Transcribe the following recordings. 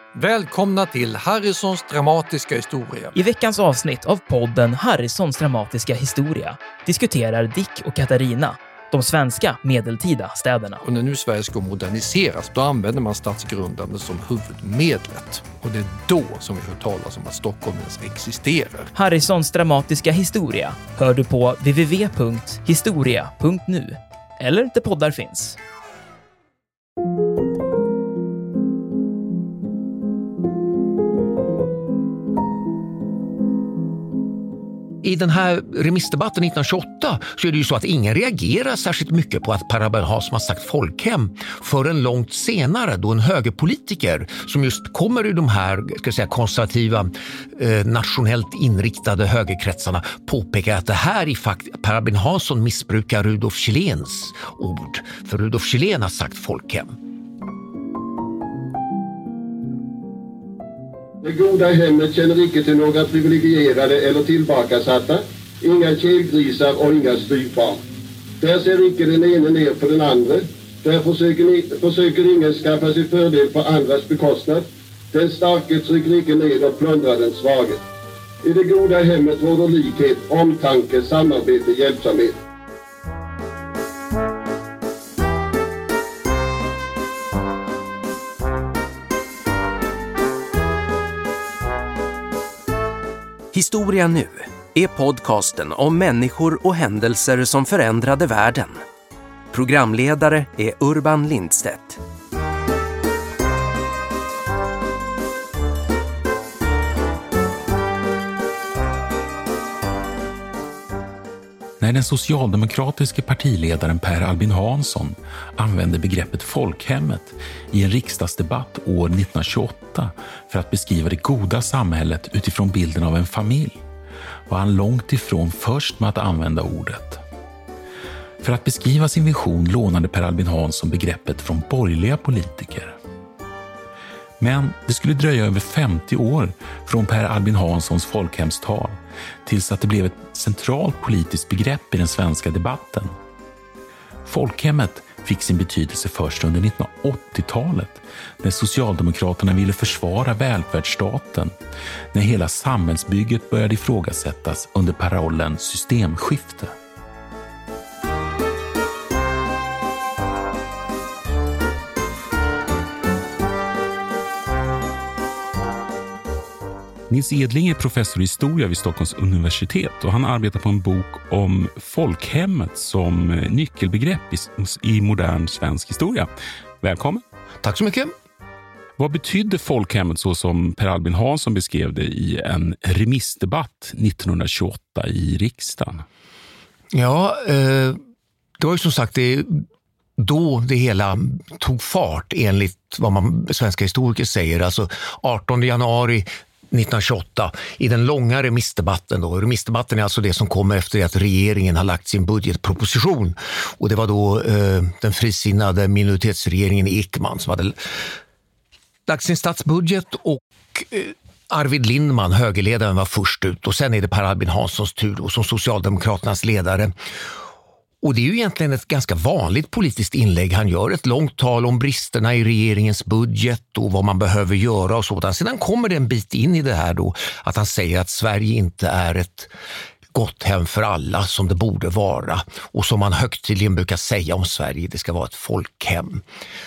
Välkomna till Harrisons dramatiska historia. I veckans avsnitt av podden Harrisons dramatiska historia diskuterar Dick och Katarina de svenska medeltida städerna. Och när nu Sverige ska moderniseras, då använder man stadsgrundande som huvudmedlet. Och det är då som vi hör talas om att Stockholm ens existerar. Harrisons dramatiska historia hör du på www.historia.nu eller där poddar finns. I den här remissdebatten 1928 så är det ju så att ingen reagerar särskilt mycket på att Per Albin Hansson har sagt folkhem förrän långt senare då en högerpolitiker som just kommer ur de här konservativa, nationellt inriktade högerkretsarna påpekar att det här är faktiskt Per Albin Hansson missbrukar Rudolf Kjelléns ord. För Rudolf Kjellén har sagt folkhem. Det goda hemmet känner icke till några privilegierade eller tillbakasatta, inga kelgrisar och inga styvbarn. Där ser icke den ene ner på den andra, där försöker ingen skaffa sig fördel på andras bekostnad. Den starke trycker icke ner och plundrar den svage. I det goda hemmet råder likhet, omtanke, samarbete, hjälpsamhet. Historia nu är podcasten om människor och händelser som förändrade världen. Programledare är Urban Lindstedt. När den socialdemokratiska partiledaren Per Albin Hansson använde begreppet folkhemmet i en riksdagsdebatt år 1928 för att beskriva det goda samhället utifrån bilden av en familj, var han långt ifrån först med att använda ordet. För att beskriva sin vision lånade Per Albin Hansson begreppet från borgerliga politiker. Men det skulle dröja över 50 år från Per Albin Hanssons folkhemstal tills att det blev ett centralt politiskt begrepp i den svenska debatten. Folkhemmet fick sin betydelse först under 1980-talet när Socialdemokraterna ville försvara välfärdsstaten, när hela samhällsbygget började ifrågasättas under parollen systemskifte. Nils Edling är professor i historia vid Stockholms universitet och han arbetar på en bok om folkhemmet som nyckelbegrepp i modern svensk historia. Välkommen! Tack så mycket! Vad betydde folkhemmet så som Per Albin Hansson beskrev det i en remissdebatt 1928 i riksdagen? Ja, det var ju som sagt då det hela tog fart enligt vad svenska historiker säger. Alltså 18 januari 1928 i den långa remissdebatten. Remissdebatten är alltså det som kommer efter att regeringen har lagt sin budgetproposition. Och det var då den frisinnade minoritetsregeringen Ekman som hade lagt sin statsbudget och Arvid Lindman, högerledaren, var först ut. Och sen är det Per Albin Hanssons tur då, som Socialdemokraternas ledare. Och det är ju egentligen ett ganska vanligt politiskt inlägg. Han gör ett långt tal om bristerna i regeringens budget och vad man behöver göra och sådant. Sedan kommer det en bit in i det här då att han säger att Sverige inte är ett gott hem för alla som det borde vara. Och som man högtidligen brukar säga om Sverige, det ska vara ett folkhem.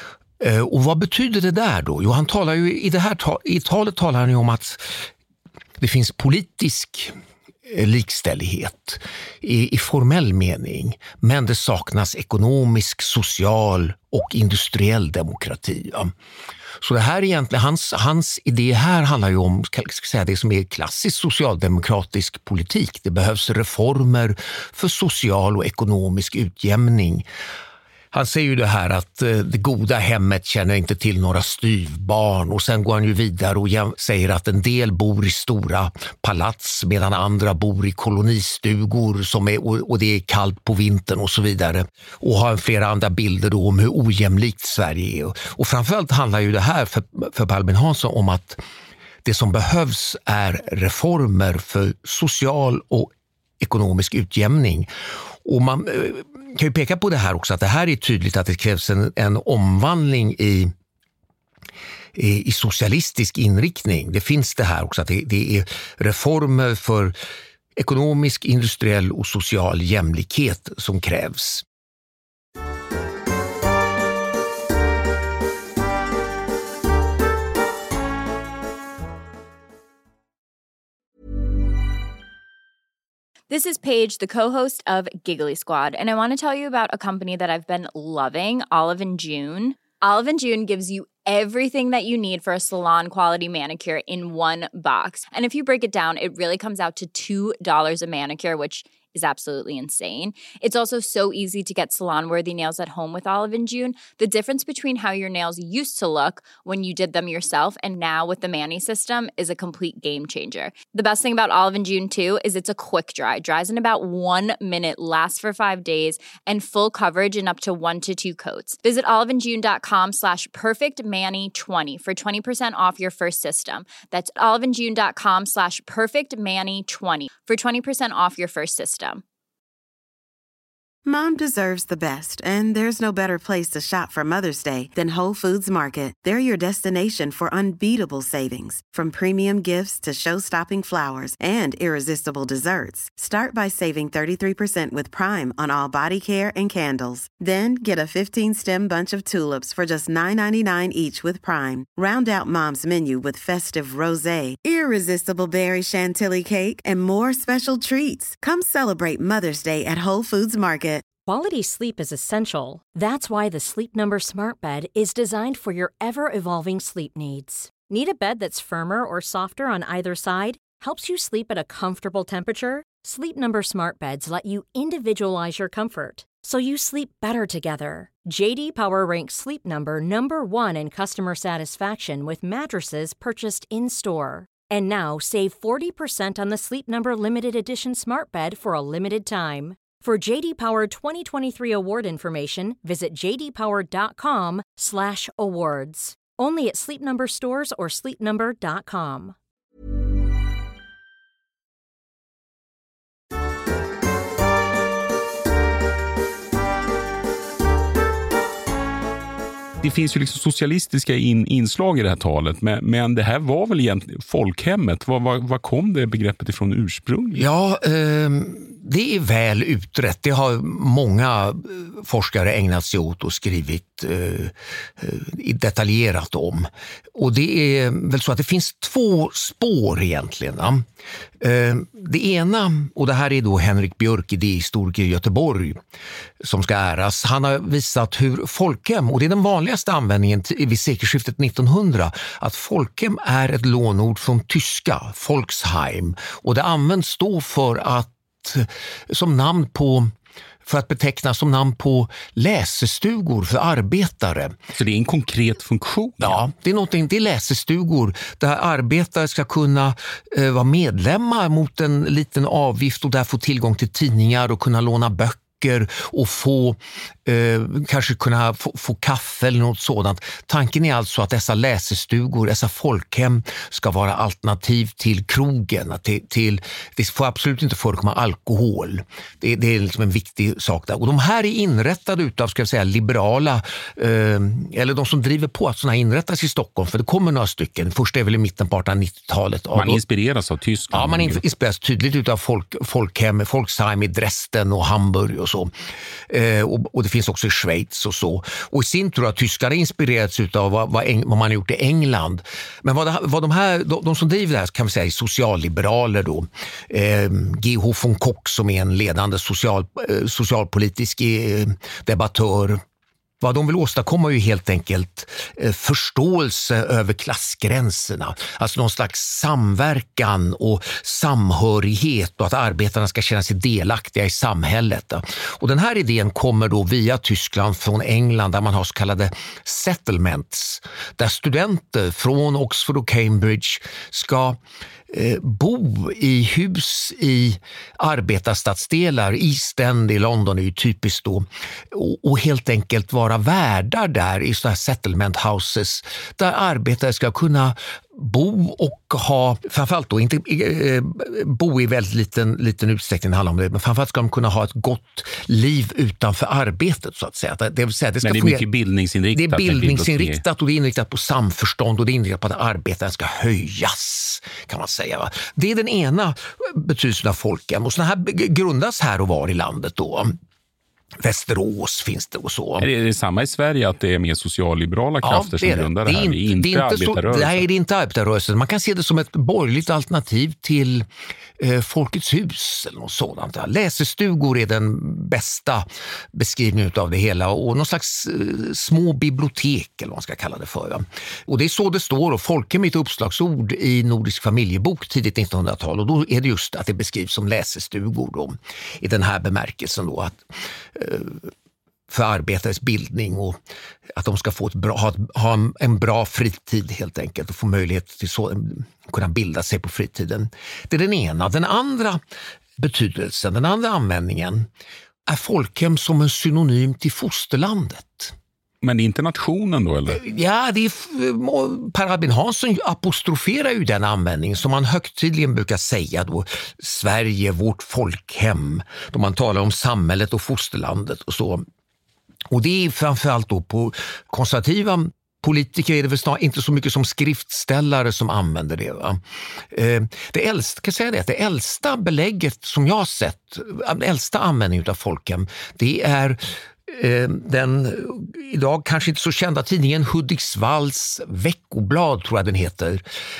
Och vad betyder det där då? Jo, han talar ju i talet talar han ju om att det finns politisk likställighet i formell mening, men det saknas ekonomisk, social och industriell demokrati. Ja. Så det här egentligen, hans idé här handlar ju om det som är klassisk socialdemokratisk politik. Det behövs reformer för social och ekonomisk utjämning. Han säger ju det här att det goda hemmet känner inte till några styvbarn, och sen går han ju vidare och säger att en del bor i stora palats medan andra bor i kolonistugor och det är kallt på vintern och så vidare. Och har flera andra bilder då om hur ojämlikt Sverige är. Och framförallt handlar ju det här för Per Albin Hansson om att det som behövs är reformer för social och ekonomisk utjämning. Och man kan ju peka på det här också, att det här är tydligt att det krävs en omvandling i socialistisk inriktning. Det finns det här också, att det är reformer för ekonomisk, industriell och social jämlikhet som krävs. This is Paige, the co-host of Giggly Squad, and I want to tell you about a company that I've been loving, Olive & June. Olive & June gives you everything that you need for a salon-quality manicure in one box. And if you break it down, it really comes out to $2 a manicure, which is absolutely insane. It's also so easy to get salon-worthy nails at home with Olive & June. The difference between how your nails used to look when you did them yourself and now with the Mani system is a complete game changer. The best thing about Olive & June too is it's a quick dry. Dries in about 1 minute, lasts for 5 days, and full coverage in up to 1 to 2 coats. Visit oliveandjune.com/perfectmani20 for 20% off your first system. That's oliveandjune.com/perfectmani20 for 20% off your first system. Mom deserves the best, and there's no better place to shop for Mother's Day than Whole Foods Market. They're your destination for unbeatable savings, from premium gifts to show-stopping flowers and irresistible desserts. Start by saving 33% with Prime on all body care and candles. Then get a 15-stem bunch of tulips for just $9.99 each with Prime. Round out Mom's menu with festive rosé, irresistible berry chantilly cake, and more special treats. Come celebrate Mother's Day at Whole Foods Market. Quality sleep is essential. That's why the Sleep Number Smart Bed is designed for your ever-evolving sleep needs. Need a bed that's firmer or softer on either side? Helps you sleep at a comfortable temperature? Sleep Number Smart Beds let you individualize your comfort, so you sleep better together. J.D. Power ranks Sleep Number #1 in customer satisfaction with mattresses purchased in-store. And now, save 40% on the Sleep Number Limited Edition Smart Bed for a limited time. For JD Power 2023 award information, visit jdpower.com/awards. Only at Sleep Number stores or sleepnumber.com. Det finns ju liksom socialistiska inslag i det här talet, men det här var väl egentligen folkhemmet. Var kom det begreppet ifrån ursprungligen? Ja, det är väl utrett. Det har många forskare ägnat sig åt och skrivit detaljerat om. Och det är väl så att det finns 2 spår egentligen. Det ena, och det här är då Henrik Björk, idéhistoriker i Göteborg, som ska äras. Han har visat hur folkhem, och det är den vanligaste användningen vid sekelskiftet 1900, att folkhem är ett lånord från tyska, Volksheim. Och det används då för att beteckna som namn på läsestugor för arbetare. Så det är en konkret funktion? Ja, det är läsestugor där arbetare ska kunna vara medlemmar mot en liten avgift och där få tillgång till tidningar och kunna låna böcker och kanske kunna få kaffe eller något sådant. Tanken är alltså att dessa läsestugor, dessa folkhem, ska vara alternativ till krogen. Det får absolut inte förekomma alkohol. Det är liksom en viktig sak där. Och de här är inrättade utav, ska jag säga, liberala, eller de som driver på att sådana inrättas i Stockholm, för det kommer några stycken. Först är väl i mitten på 1890-talet. Man inspireras av Tyskland. Ja, man inspireras tydligt utav folkhem, Volksheim i Dresden och Hamburg och så. Och det finns också i Schweiz och så. Och i sin tur har tyskarna inspirerats utav vad man har gjort i England. Men de som driver det här, kan vi säga, är socialliberaler då. G.H. von Koch, som är en ledande socialpolitisk debattör. Vad de vill åstadkomma är ju helt enkelt förståelse över klassgränserna. Alltså någon slags samverkan och samhörighet, och att arbetarna ska känna sig delaktiga i samhället. Och den här idén kommer då via Tyskland från England, där man har så kallade settlements, där studenter från Oxford och Cambridge ska bo i hus i arbetarstadsdelar. East End i London är ju typiskt då, och helt enkelt vara värdar där i sådana här settlement houses, där arbetare ska kunna bo och ha, framförallt då, inte bo i väldigt liten utsträckning, det handlar om det, men framförallt ska de kunna ha ett gott liv utanför arbetet, så att säga. Det vill säga, det ska men det är mycket bildningsinriktat. Det är bildningsinriktat och det är inriktat på samförstånd och det är inriktat på att arbetaren ska höjas, kan man säga. Va? Det är den ena betydelsen av folkhem. Och sådana här grundas här och var i landet då. Västerås finns det och så. Är det samma i Sverige att det är mer socialliberala krafter som grundar det här? Det är inte arbetarrörelsen. Nej, det är inte arbetarrörelsen. Man kan se det som ett borgerligt alternativ till Folkets hus eller något sådant. Läsestugor är den bästa beskrivningen av det hela och någon slags små bibliotek eller vad man ska kalla det för. Och det är så det står, och folkhem är ett uppslagsord i Nordisk familjebok tidigt 1900-tal, och då är det just att det beskrivs som läsestugor då, i den här bemärkelsen då, att för arbetares bildning och att de ska få ha en bra fritid helt enkelt och få möjlighet till kunna bilda sig på fritiden. Det är den ena. Den andra betydelsen, den andra användningen är folkhem som en synonym till fosterlandet. Men det är inte nationen då, eller? Ja, Per Albin Hansson apostroferar ju den användningen som man högtidligen brukar säga då, Sverige, vårt folkhem, då man talar om samhället och fosterlandet och så. Och det är framförallt då på konservativa politiker är det väl snarare inte så mycket som skriftställare som använder det. Va? Det äldsta belägget som jag har sett, den äldsta användningen av folkhem, det är den idag kanske inte så kända tidningen Hudiksvalls veckoblad, tror jag den heter,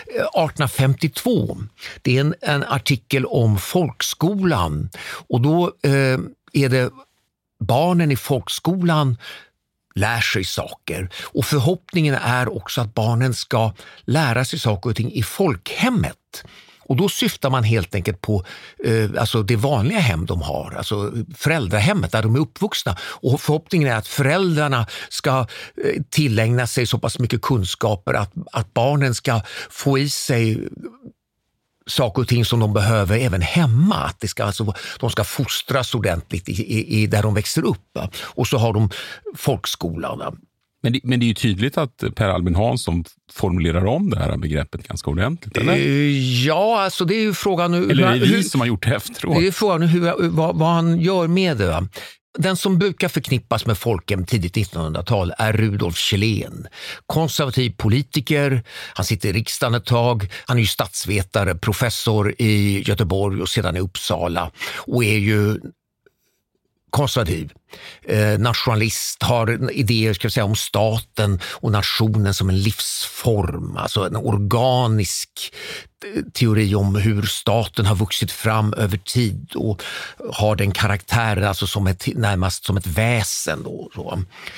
1852. Det är en artikel om folkskolan, och då är det barnen i folkskolan lär sig saker, och förhoppningen är också att barnen ska lära sig saker och ting i folkhemmet. Och då syftar man helt enkelt på alltså det vanliga hem de har, alltså föräldrahemmet där de är uppvuxna. Och förhoppningen är att föräldrarna ska tillägna sig så pass mycket kunskaper att barnen ska få i sig saker och ting som de behöver även hemma. Att de ska fostras ordentligt i där de växer upp. Och så har de folkskolan. Men det är ju tydligt att Per Albin Hansson formulerar om det här begreppet ganska ordentligt, eller? Ja, alltså det är ju frågan nu... Eller är det vi som har gjort det efteråt? Det är frågan vad han gör med det. Va? Den som brukar förknippas med folkhem tidigt 1900-tal är Rudolf Kjellén. Konservativ politiker, han sitter i riksdagen ett tag, han är ju statsvetare, professor i Göteborg och sedan i Uppsala, och är ju konservativ, nationalist, har idéer om staten och nationen som en livsform, alltså en organisk teori om hur staten har vuxit fram över tid och har den karaktären, alltså närmast som ett väsen då, så.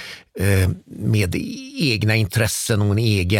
Med egna intressen och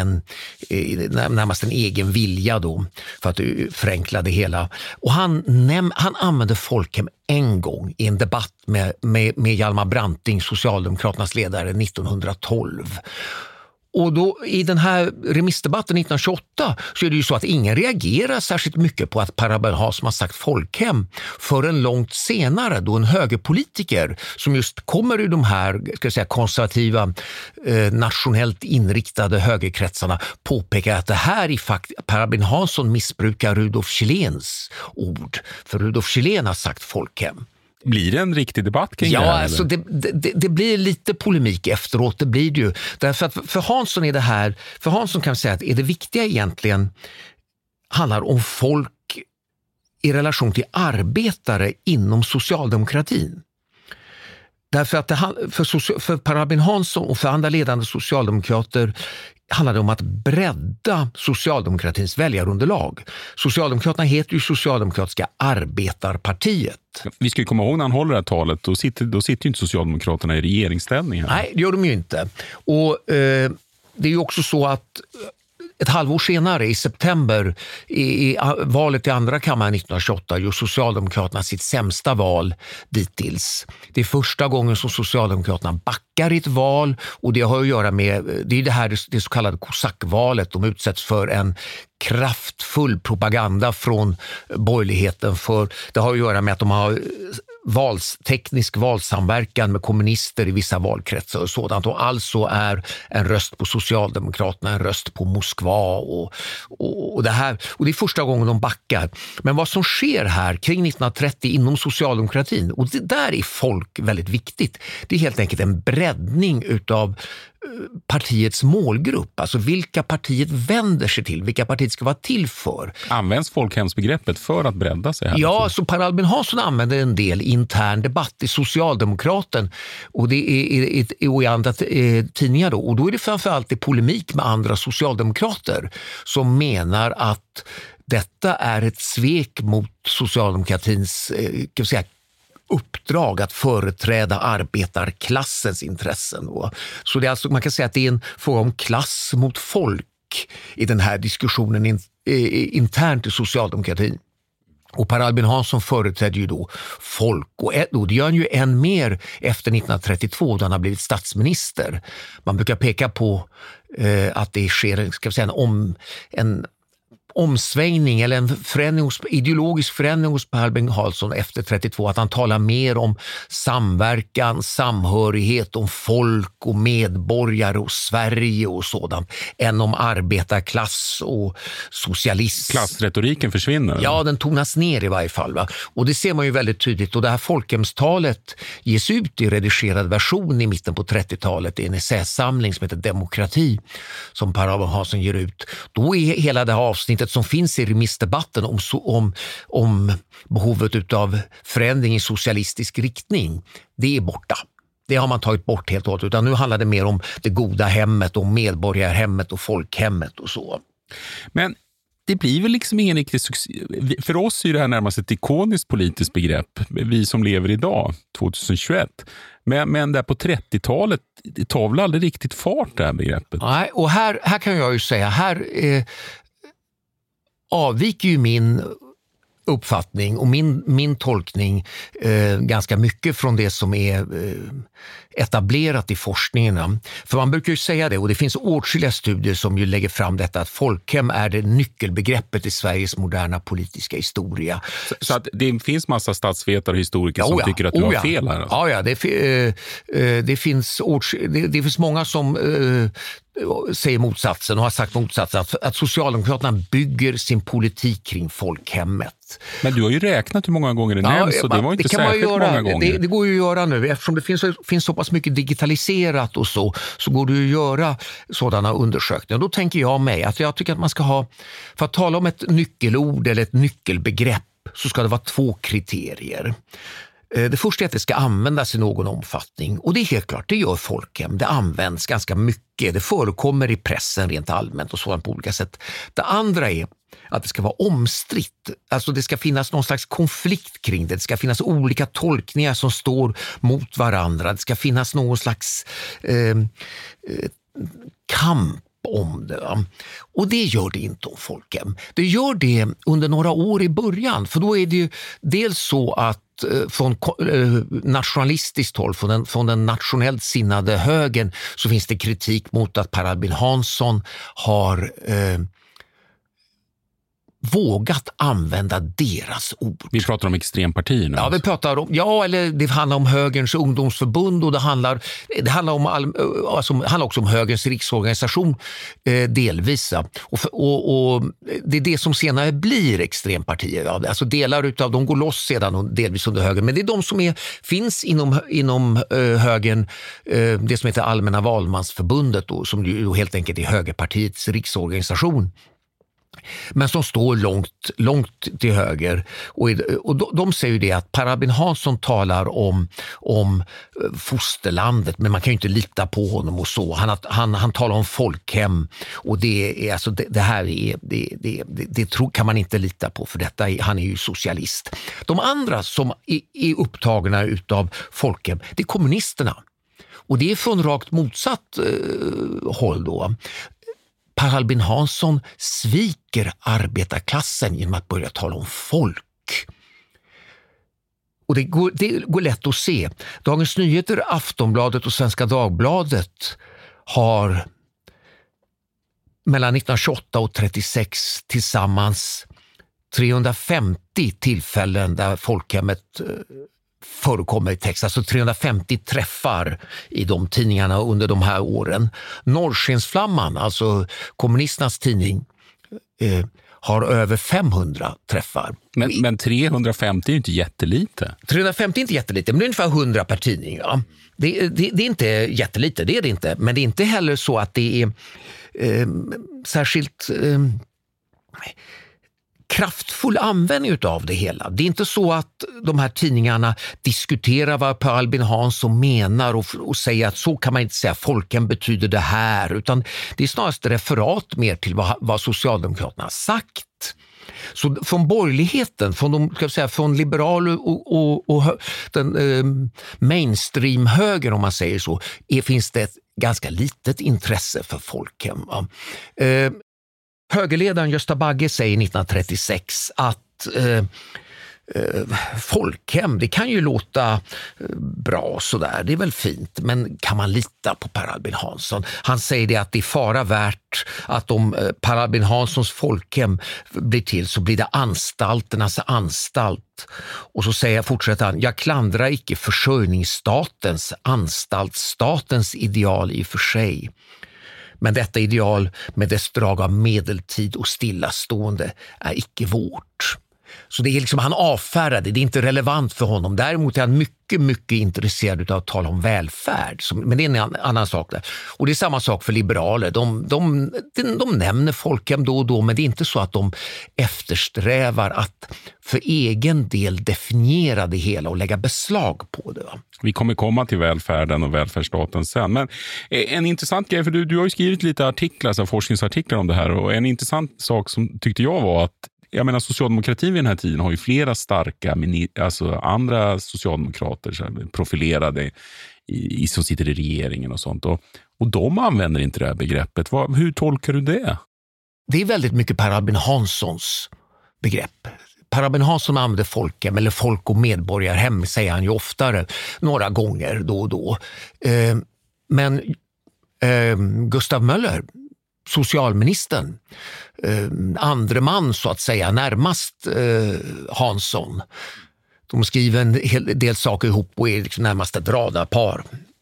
närmast en egen vilja då, för att förenkla det hela. Och han använde folkhem en gång i en debatt med Hjalmar Branting, Socialdemokraternas ledare, 1912. Och då i den här remissdebatten 1928 så är det ju så att ingen reagerar särskilt mycket på att Per Albin Hansson har sagt folkhem förrän långt senare, då en högerpolitiker som just kommer ur de här konservativa nationellt inriktade högerkretsarna påpekar att det här är faktiskt Per Albin Hansson missbrukar Rudolf Kjelléns ord, för Rudolf Kjellén har sagt folkhem. Blir det en riktig debatt kring det här? Ja, alltså det blir lite polemik efteråt, det blir det ju. Därför att för Hansson är det här, för Hansson kan vi säga att är det viktiga egentligen handlar om folk i relation till arbetare inom socialdemokratin. Därför att för Per Albin Hansson och för andra ledande socialdemokrater handlar det om att bredda socialdemokratins väljarunderlag. Socialdemokraterna heter ju Socialdemokratiska arbetarpartiet. Vi ska ju komma ihåg när han håller det här talet, då sitter ju inte Socialdemokraterna i regeringsställning här. Nej, det gör de ju inte. Och det är ju också så att ett halvår senare, i september, i valet i andra kammaren 1928, gör Socialdemokraterna sitt sämsta val dittills. Det är första gången som Socialdemokraterna backar i ett val, och det har att göra med det så kallade kosackvalet. De utsätts för en kraftfull propaganda från borgerligheten, för det har att göra med att de har teknisk valsamverkan med kommunister i vissa valkretsar och sådant, och alltså är en röst på Socialdemokraterna en röst på Moskva och det här, och det är första gången de backar. Men vad som sker här kring 1930 inom socialdemokratin, och det där är folk väldigt viktigt, det är helt enkelt en breddning utav partiets målgrupp, alltså vilka partiet vänder sig till, vilka partiet ska vara till för. Används folkhemsbegreppet för att bredda sig här? Ja, så Per Albin Hansson använder en del intern debatt i Socialdemokraten, och det är i andra tidningar då, och då är det framförallt i polemik med andra socialdemokrater som menar att detta är ett svek mot socialdemokratins kan vi säga, uppdrag att företräda arbetarklassens intressen. Så det är alltså, man kan säga att det är en fråga om klass mot folk i den här diskussionen internt i socialdemokratin. Och Per Albin Hansson företrädde ju då folk, och det gör han ju än mer efter 1932 då han har blivit statsminister. Man brukar peka på att det sker, ska vi säga, en omsvängning eller en ideologisk förändring hos Per Albin Hansson efter 32, att han talar mer om samverkan, samhörighet, om folk och medborgare och Sverige och sådant, än om arbetarklass och socialism. Klassretoriken försvinner? Ja, den tonas ner i varje fall. Va? Och det ser man ju väldigt tydligt, och det här folkhemstalet ges ut i redigerad version i mitten på 30-talet i en essäsamling som heter Demokrati, som Per Albin Hansson ger ut. Då är hela det här avsnittet som finns i remissdebatten om behovet av förändring i socialistisk riktning, det är borta. Det har man tagit bort helt och hållet, utan nu handlar det mer om det goda hemmet, om medborgarhemmet och folkhemmet och så. Men det blir väl liksom ingen riktig succé. För oss är det här närmast ett ikoniskt politiskt begrepp, vi som lever idag, 2021. Men där på 30-talet, det tar väl aldrig riktigt fart det här begreppet? Nej, och här kan jag ju säga, här avviker ju min uppfattning och min tolkning ganska mycket från det som är etablerat i forskningen. För man brukar ju säga det, och det finns åtskilliga studier som ju lägger fram detta, att folkhem är det nyckelbegreppet i Sveriges moderna politiska historia. Så att det finns massa statsvetare och historiker som tycker att du har fel här? Alltså. Ja, det finns många som säger motsatsen och har sagt motsatsen, att Socialdemokraterna bygger sin politik kring folkhemmet. Men du har ju räknat hur många gånger det nämns, så det var inte särskilt många gånger. Det går ju att göra nu, eftersom det finns så pass mycket digitaliserat och så går det ju att göra sådana undersökningar. Då tänker jag mig att jag tycker att man ska ha, för att tala om ett nyckelord eller ett nyckelbegrepp, så ska det vara 2 kriterier. Det första är att det ska användas i någon omfattning, och det är helt klart, det gör folkhem. Det används ganska mycket, det förekommer i pressen rent allmänt och sådant på olika sätt. Det andra är att det ska vara omstritt, alltså det ska finnas någon slags konflikt kring det ska finnas olika tolkningar som står mot varandra, det ska finnas någon slags kamp om det. Och det gör det inte om folkhem. Det gör det under några år i början, för då är det ju dels så att från nationalistiskt håll, från den nationellt sinnade högern, så finns det kritik mot att Per Albin Hansson har vågat använda deras ord. Vi pratar om extrempartierna. Ja, vi pratar om, eller det handlar om högerns ungdomsförbund, och det handlar också om högerns riksorganisation delvis. Och det är det som senare blir extrempartier. Alltså delar utav de går loss sedan och delvis under högern. Men det är de som finns inom högern, det som heter Allmänna valmansförbundet, då, som ju helt enkelt är högerpartiets riksorganisation. Men som står långt till höger, och de säger ju det att Per Albin Hansson talar om fosterlandet, men man kan ju inte lita på honom och så. Han talar om folkhem, och det är alltså det här kan man inte lita på, för han är ju socialist. De andra som är upptagna utav folkhem, det är kommunisterna, och det är från rakt motsatt håll då. Per Albin Hansson sviker arbetarklassen genom att börja tala om folk. Och det går lätt att se. Dagens Nyheter, Aftonbladet och Svenska Dagbladet har mellan 1928 och 1936 tillsammans 350 tillfällen där folkhemmet förekommer i text, alltså 350 träffar i de tidningarna under de här åren. Norrskensflamman, alltså kommunisternas tidning, har över 500 träffar. Men 350 är ju inte jättelite. 350 är inte jättelite, men det är ungefär 100 per tidning. Ja. Det är inte jättelite, det är det inte. Men det är inte heller så att det är särskilt kraftfull användning av det hela. Det är inte så att de här tidningarna diskuterar vad Per Albin Hansson menar och säger att så kan man inte säga, folken betyder det här, utan det är snarast referat mer till vad Socialdemokraterna har sagt. Så från borgerligheten, från liberal och den mainstream-höger, om man säger så, finns det ett ganska litet intresse för folkhem. Högerledaren Gösta Bagge säger 1936 att folkhem, det kan ju låta bra sådär, det är väl fint, men kan man lita på Per Albin Hansson? Han säger det att det är fara värt att om Per Albin Hanssons folkhem blir till så blir det anstalternas anstalt. Och så fortsätter han, jag klandrar icke försörjningsstatens, anstaltsstatens ideal i och för sig. Men detta ideal med dess drag av medeltid och stillastående är icke vårt. Så det är liksom, han avfärdade, det är inte relevant för honom. Däremot är han mycket intresserad av att tala om välfärd. Men det är en annan sak där. Och det är samma sak för liberaler. De nämner folkhem då och då, men det är inte så att de eftersträvar att för egen del definiera det hela och lägga beslag på det. Vi kommer komma till välfärden och välfärdsstaten sen. Men en intressant grej, för du har ju skrivit lite artiklar, alltså forskningsartiklar om det här, och en intressant sak som tyckte jag var att socialdemokratin vid den här tiden har ju flera starka andra socialdemokrater profilerade som sitter i regeringen och sånt. Och de använder inte det här begreppet. Hur tolkar du det? Det är väldigt mycket Per Albin Hanssons begrepp. Per Albin Hansson använder folkhem eller folk- och medborgarhem, säger han ju oftare, några gånger då och då. Men Gustav Möller, socialministern, andre man så att säga, närmast Hansson. De skriver en hel del saker ihop och är liksom närmast ett radarpar.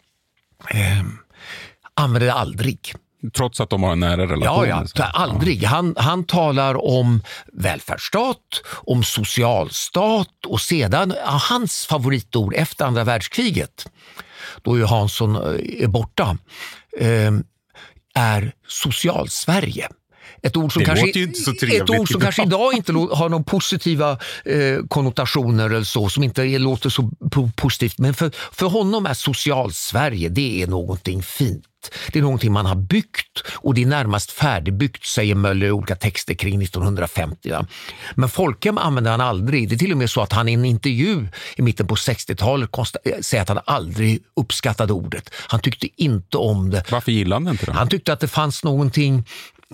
Använder det aldrig. Trots att de har en nära relation? Ja, aldrig. Han talar om välfärdsstat, om socialstat och sedan hans favoritord efter andra världskriget, då ju Hansson är borta, är Socialsverige. Ett ord som kanske idag inte har någon positiva konnotationer eller så, som inte låter så positivt. Men för honom är Socialsverige, det är någonting fint. Det är någonting man har byggt och det är närmast färdigbyggt, säger Möller i olika texter kring 1950. Ja. Men folkhem använder han aldrig. Det är till och med så att han i en intervju i mitten på 60-talet säger att han aldrig uppskattade ordet. Han tyckte inte om det. Varför gillade han inte det? Han tyckte att det fanns någonting...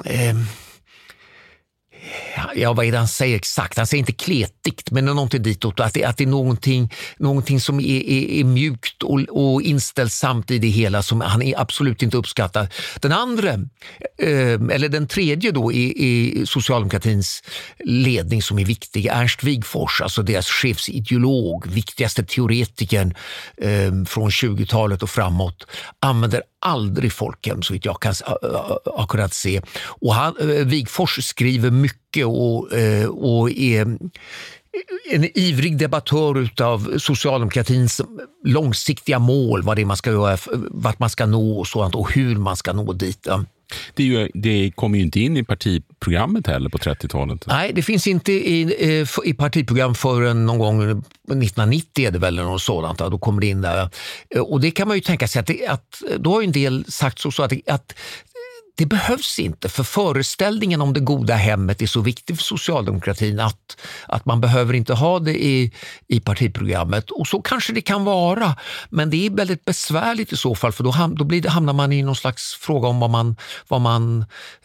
vad är det han säger exakt? Han säger inte kletigt, men någonting ditåt. Att det är någonting som är mjukt och inställsamt i det hela som han absolut inte uppskattar. Den andra, eller den tredje då i socialdemokratins ledning som är viktig, Ernst Wigforss, alltså deras chefsideolog, viktigaste teoretikern från 20-talet och framåt, använder aldrig folkhem så vitt jag kan ha kunnat se. Och Wigforss skriver mycket och är en ivrig debattör utav socialdemokratins långsiktiga mål, vad det är man ska göra, vart man ska nå och sådant och hur man ska nå dit. Det kommer ju inte in i partiprogrammet heller på 30-talet. Nej, det finns inte i partiprogram förrän någon gång 1990 är det väl något sådant. Då kommer det in där. Och det kan man ju tänka sig att då har ju en del sagt så att det behövs inte, för föreställningen om det goda hemmet är så viktig för socialdemokratin att man behöver inte ha det i partiprogrammet. Och så kanske det kan vara, men det är väldigt besvärligt i så fall, för då hamnar man i någon slags fråga om vad man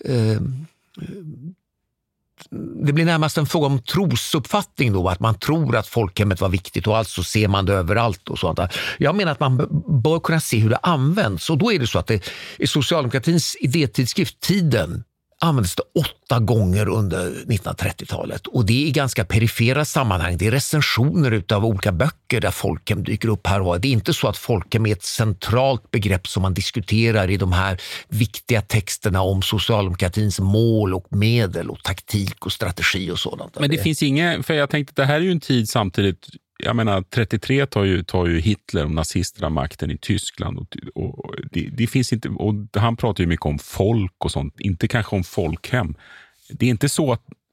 det blir närmast en fråga om trosuppfattning då, att man tror att folkhemmet var viktigt och alltså ser man det överallt och sånt där. Jag menar att man bör kunna se hur det används, och då är det så att i socialdemokratins idétidskrift Tiden användes det 8 gånger under 1930-talet. Och det är i ganska perifera sammanhang. Det är recensioner utav olika böcker där folkhem dyker upp här och var. Det är inte så att folkhem är ett centralt begrepp som man diskuterar i de här viktiga texterna om socialdemokratins mål och medel och taktik och strategi och sådant. Men det finns inget, för jag tänkte att det här är ju en tid samtidigt. Jag menar, 33 tar ju Hitler och nazisterna makten i Tyskland och det finns inte, och han pratar ju mycket om folk och sånt, inte kanske om folkhem. Det är inte så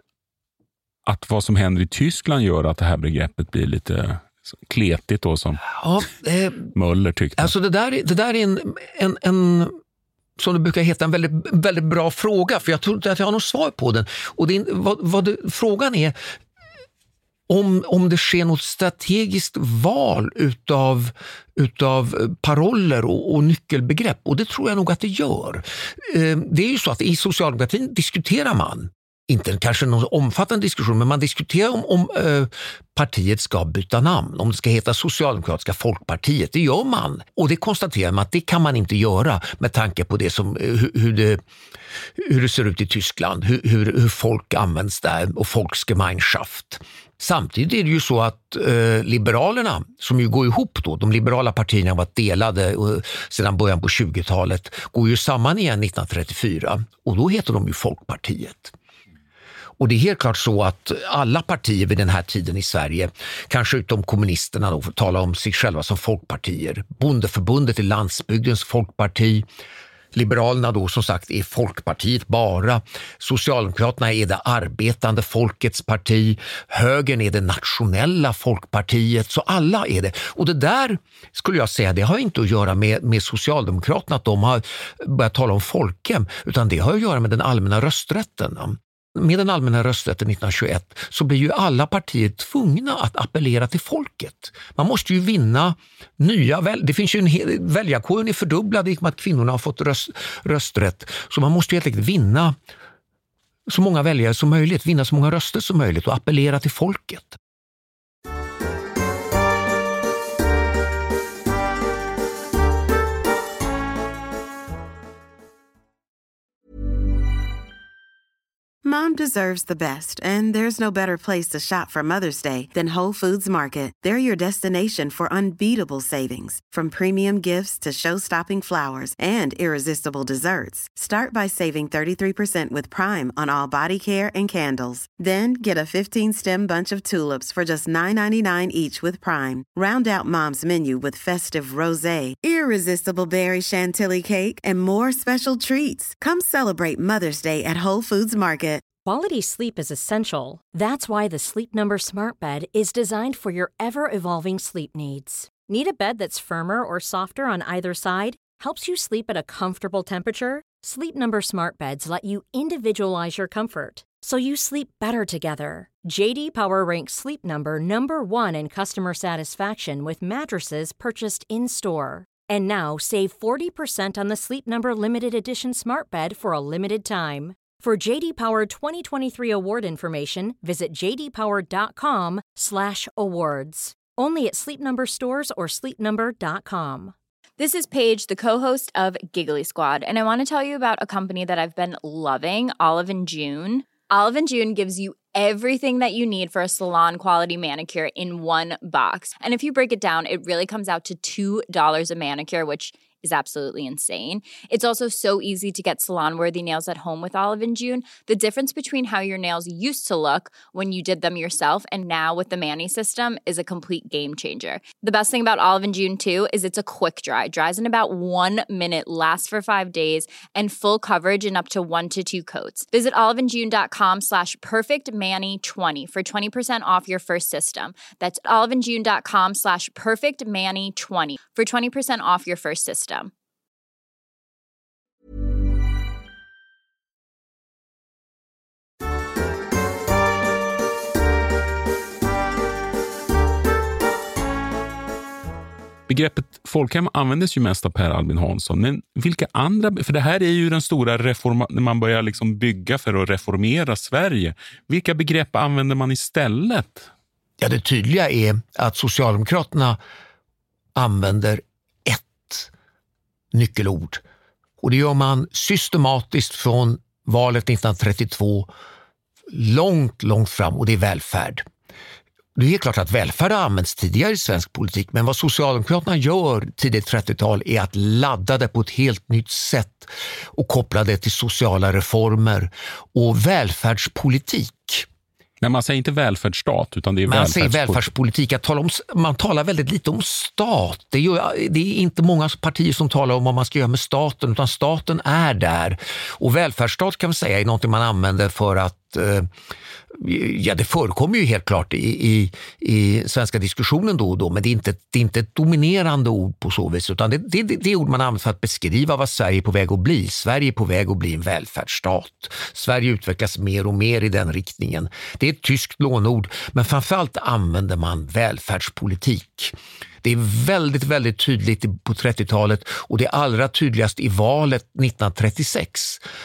att vad som händer i Tyskland gör att det här begreppet blir lite kletigt då, som Möller tyckte. Alltså det där är en som det brukar heta, en väldigt, väldigt bra fråga, för jag tror inte att jag har något svar på den. Och frågan är om det sker något strategiskt val utav paroller och nyckelbegrepp, och det tror jag nog att det gör. Det är ju så att i socialdemokratin diskuterar man, inte kanske någon omfattande diskussion, men man diskuterar om partiet ska byta namn, om det ska heta Socialdemokratiska Folkpartiet. Det gör man, och det konstaterar man att det kan man inte göra med tanke på det som, hur det ser ut i Tyskland, hur folk används där och Volksgemeinschaft. Samtidigt är det ju så att Liberalerna, som ju går ihop då, de liberala partierna har varit delade sedan början på 20-talet, går ju samman igen 1934, och då heter de ju Folkpartiet. Och det är helt klart så att alla partier vid den här tiden i Sverige, kanske utom kommunisterna då, får tala om sig själva som folkpartier. Bondeförbundet är landsbygdens folkparti. Liberalerna då som sagt är Folkpartiet bara. Socialdemokraterna är det arbetande folkets parti. Högern är det nationella folkpartiet. Så alla är det. Och det där skulle jag säga, det har inte att göra med Socialdemokraterna att de har börjat tala om folkhem, utan det har att göra med den allmänna rösträtten. Med den allmänna rösträtten 1921 så blir ju alla partier tvungna att appellera till folket. Man måste ju vinna nya det finns ju väljarkåren är fördubblad i och med att kvinnorna har fått rösträtt. Så man måste ju helt enkelt vinna så många väljare som möjligt, vinna så många röster som möjligt och appellera till folket. Mom deserves the best, and there's no better place to shop for Mother's Day than Whole Foods Market. They're your destination for unbeatable savings, from premium gifts to show-stopping flowers and irresistible desserts. Start by saving 33% with Prime on all body care and candles. Then get a 15-stem bunch of tulips for just $9.99 each with Prime. Round out Mom's menu with festive rosé, irresistible berry chantilly cake, and more special treats. Come celebrate Mother's Day at Whole Foods Market. Quality sleep is essential. That's why the Sleep Number Smart Bed is designed for your ever-evolving sleep needs. Need a bed that's firmer or softer on either side? Helps you sleep at a comfortable temperature? Sleep Number Smart Beds let you individualize your comfort, so you sleep better together. JD Power ranks Sleep Number #1 in customer satisfaction with mattresses purchased in-store. And now save 40% on the Sleep Number Limited Edition Smart Bed for a limited time. For JD Power 2023 award information, visit jdpower.com/awards. Only at Sleep Number stores or sleepnumber.com. This is Paige, the co-host of Giggly Squad, and I want to tell you about a company that I've been loving, Olive & June. Olive & June gives you everything that you need for a salon-quality manicure in one box. And if you break it down, it really comes out to $2 a manicure, which is absolutely insane. It's also so easy to get salon-worthy nails at home with Olive & June. The difference between how your nails used to look when you did them yourself and now with the Mani system is a complete game changer. The best thing about Olive & June too is it's a quick dry. Dries in about 1 minute, lasts for 5 days, and full coverage in up to 1 to 2 coats. Visit oliveandjune.com/perfectmani20 for 20% off your first system. That's oliveandjune.com/perfectmani20 for 20% off your first system. Begreppet folkhem användes ju mest av Per Albin Hansson, men vilka andra, för det här är ju den stora när man börjar liksom bygga för att reformera Sverige. Vilka begrepp använder man istället? Ja, det tydliga är att Socialdemokraterna använder ett nyckelord, och det gör man systematiskt från valet 1932 långt fram, och det är välfärd. Det är helt klart att välfärd har använts tidigare i svensk politik, men vad Socialdemokraterna gör tidigt 30-tal är att ladda det på ett helt nytt sätt och koppla det till sociala reformer och välfärdspolitik. Men man säger inte välfärdsstat, utan det är man säger välfärdspolitik. Man talar väldigt lite om stat. Det är inte många partier som talar om vad man ska göra med staten, utan staten är där. Och välfärdsstat kan vi säga är något man använder för att det förekommer ju helt klart i svenska diskussionen då och då, men det är inte ett dominerande ord på så vis, utan det är ord man använder för att beskriva vad Sverige är på väg att bli. Sverige är på väg att bli en välfärdsstat. Sverige utvecklas mer och mer i den riktningen. Det är ett tyskt lånord, men framförallt använder man välfärdspolitik. Det är väldigt, väldigt tydligt på 30-talet, och det är allra tydligast i valet 1936.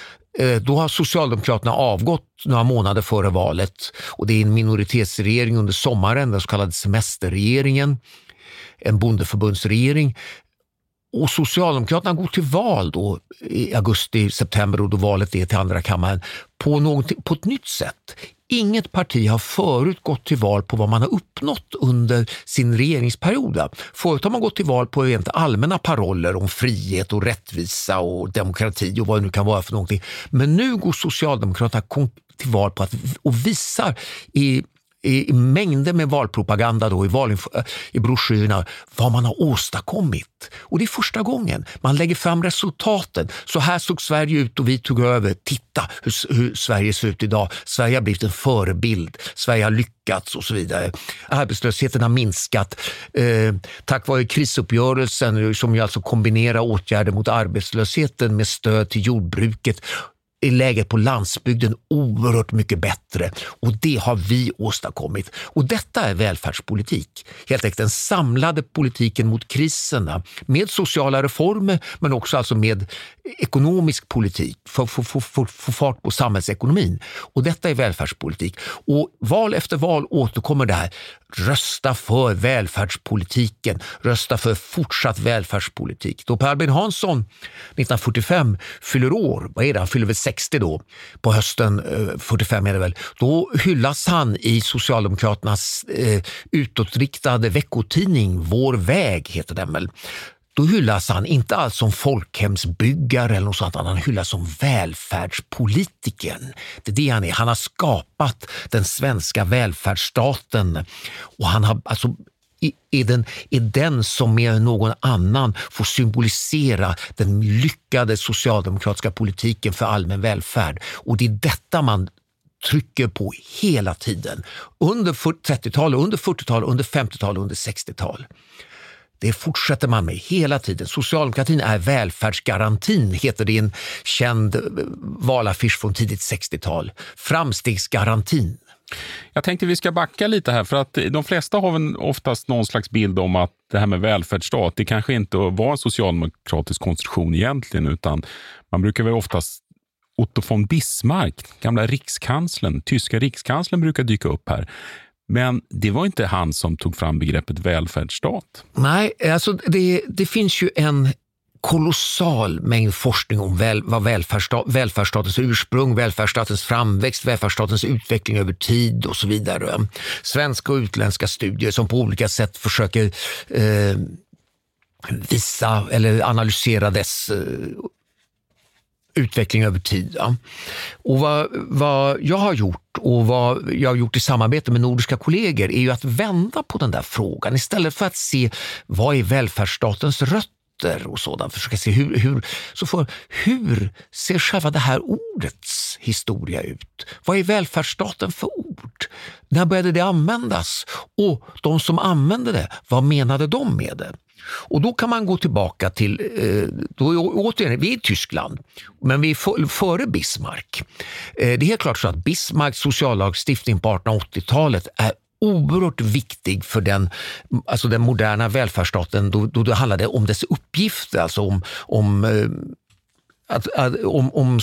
Då har Socialdemokraterna avgått några månader före valet, och det är en minoritetsregering under sommaren, den så kallade semesterregeringen, en bondeförbundsregering. Och Socialdemokraterna går till val då i augusti-september, och då valet är till andra kammaren, på ett nytt sätt. Inget parti har förut gått till val på vad man har uppnått under sin regeringsperiod. Förut har man gått till val på rent allmänna paroller om frihet och rättvisa och demokrati och vad det nu kan vara för någonting. Men nu går Socialdemokraterna till val på och visar i mängder med valpropaganda då, i broschyrerna vad man har åstadkommit. Och det är första gången man lägger fram resultaten. Så här såg Sverige ut och vi tog över. Titta hur Sverige ser ut idag. Sverige har blivit en förebild. Sverige har lyckats och så vidare. Arbetslösheten har minskat. Tack vare krisuppgörelsen, som ju alltså kombinerar åtgärder mot arbetslösheten med stöd till jordbruket, är läget på landsbygden oerhört mycket bättre, och det har vi åstadkommit. Och detta är välfärdspolitik. Helt enkelt den samlade politiken mot kriserna med sociala reformer, men också alltså med ekonomisk politik för att få fart på samhällsekonomin. Och detta är välfärdspolitik. Och val efter val återkommer det här. Rösta för välfärdspolitiken. Rösta för fortsatt välfärdspolitik. Då Per Albin Hansson 1945 fyller år, vad är det? Han fyller väl 60 då, på hösten 45 är det väl. Då hyllas han i Socialdemokraternas utåtriktade veckotidning Vår väg, heter den väl. Då hyllas han inte alls som folkhemsbyggare eller något sånt, han hyllas som välfärdspolitiken. Det är det han är. Han har skapat den svenska välfärdsstaten, och han har alltså är den som mer än någon annan får symbolisera den lyckade socialdemokratiska politiken för allmän välfärd. Och det är detta man trycker på hela tiden. Under 30-tal, under 40-tal, under 50-tal, under 60-tal. Det fortsätter man med hela tiden. Socialdemokratin är välfärdsgarantin, heter det i en känd valaffisch från tidigt 60-tal. Framstegsgarantin. Jag tänkte vi ska backa lite här, för att de flesta har väl oftast någon slags bild om att det här med välfärdsstat, det kanske inte var en socialdemokratisk konstruktion egentligen, utan man brukar väl oftast Otto von Bismarck, gamla rikskanslern, tyska rikskanslern, brukar dyka upp här. Men det var inte han som tog fram begreppet välfärdsstat. Nej, alltså det finns ju en kolossal mängd forskning om vad välfärdsstatens ursprung, välfärdsstatens framväxt, välfärdsstatens utveckling över tid och så vidare. Svenska och utländska studier som på olika sätt försöker visa eller analysera dess utveckling över tid. Ja. Och vad jag har gjort och vad jag har gjort i samarbete med nordiska kollegor är ju att vända på den där frågan istället för att se vad är välfärdsstatens rötter och sådant. Försöka se hur ser själva det här ordets historia ut? Vad är välfärdsstaten för ord? När började det användas? Och de som använde det, vad menade de med det? Och då kan man gå tillbaka till, återigen, vi är i Tyskland, men vi är före Bismarck. Det är helt klart så att Bismarcks sociallagstiftning på 1880-talet är oerhört viktig för den moderna välfärdsstaten, då det handlade om dess uppgifter, alltså om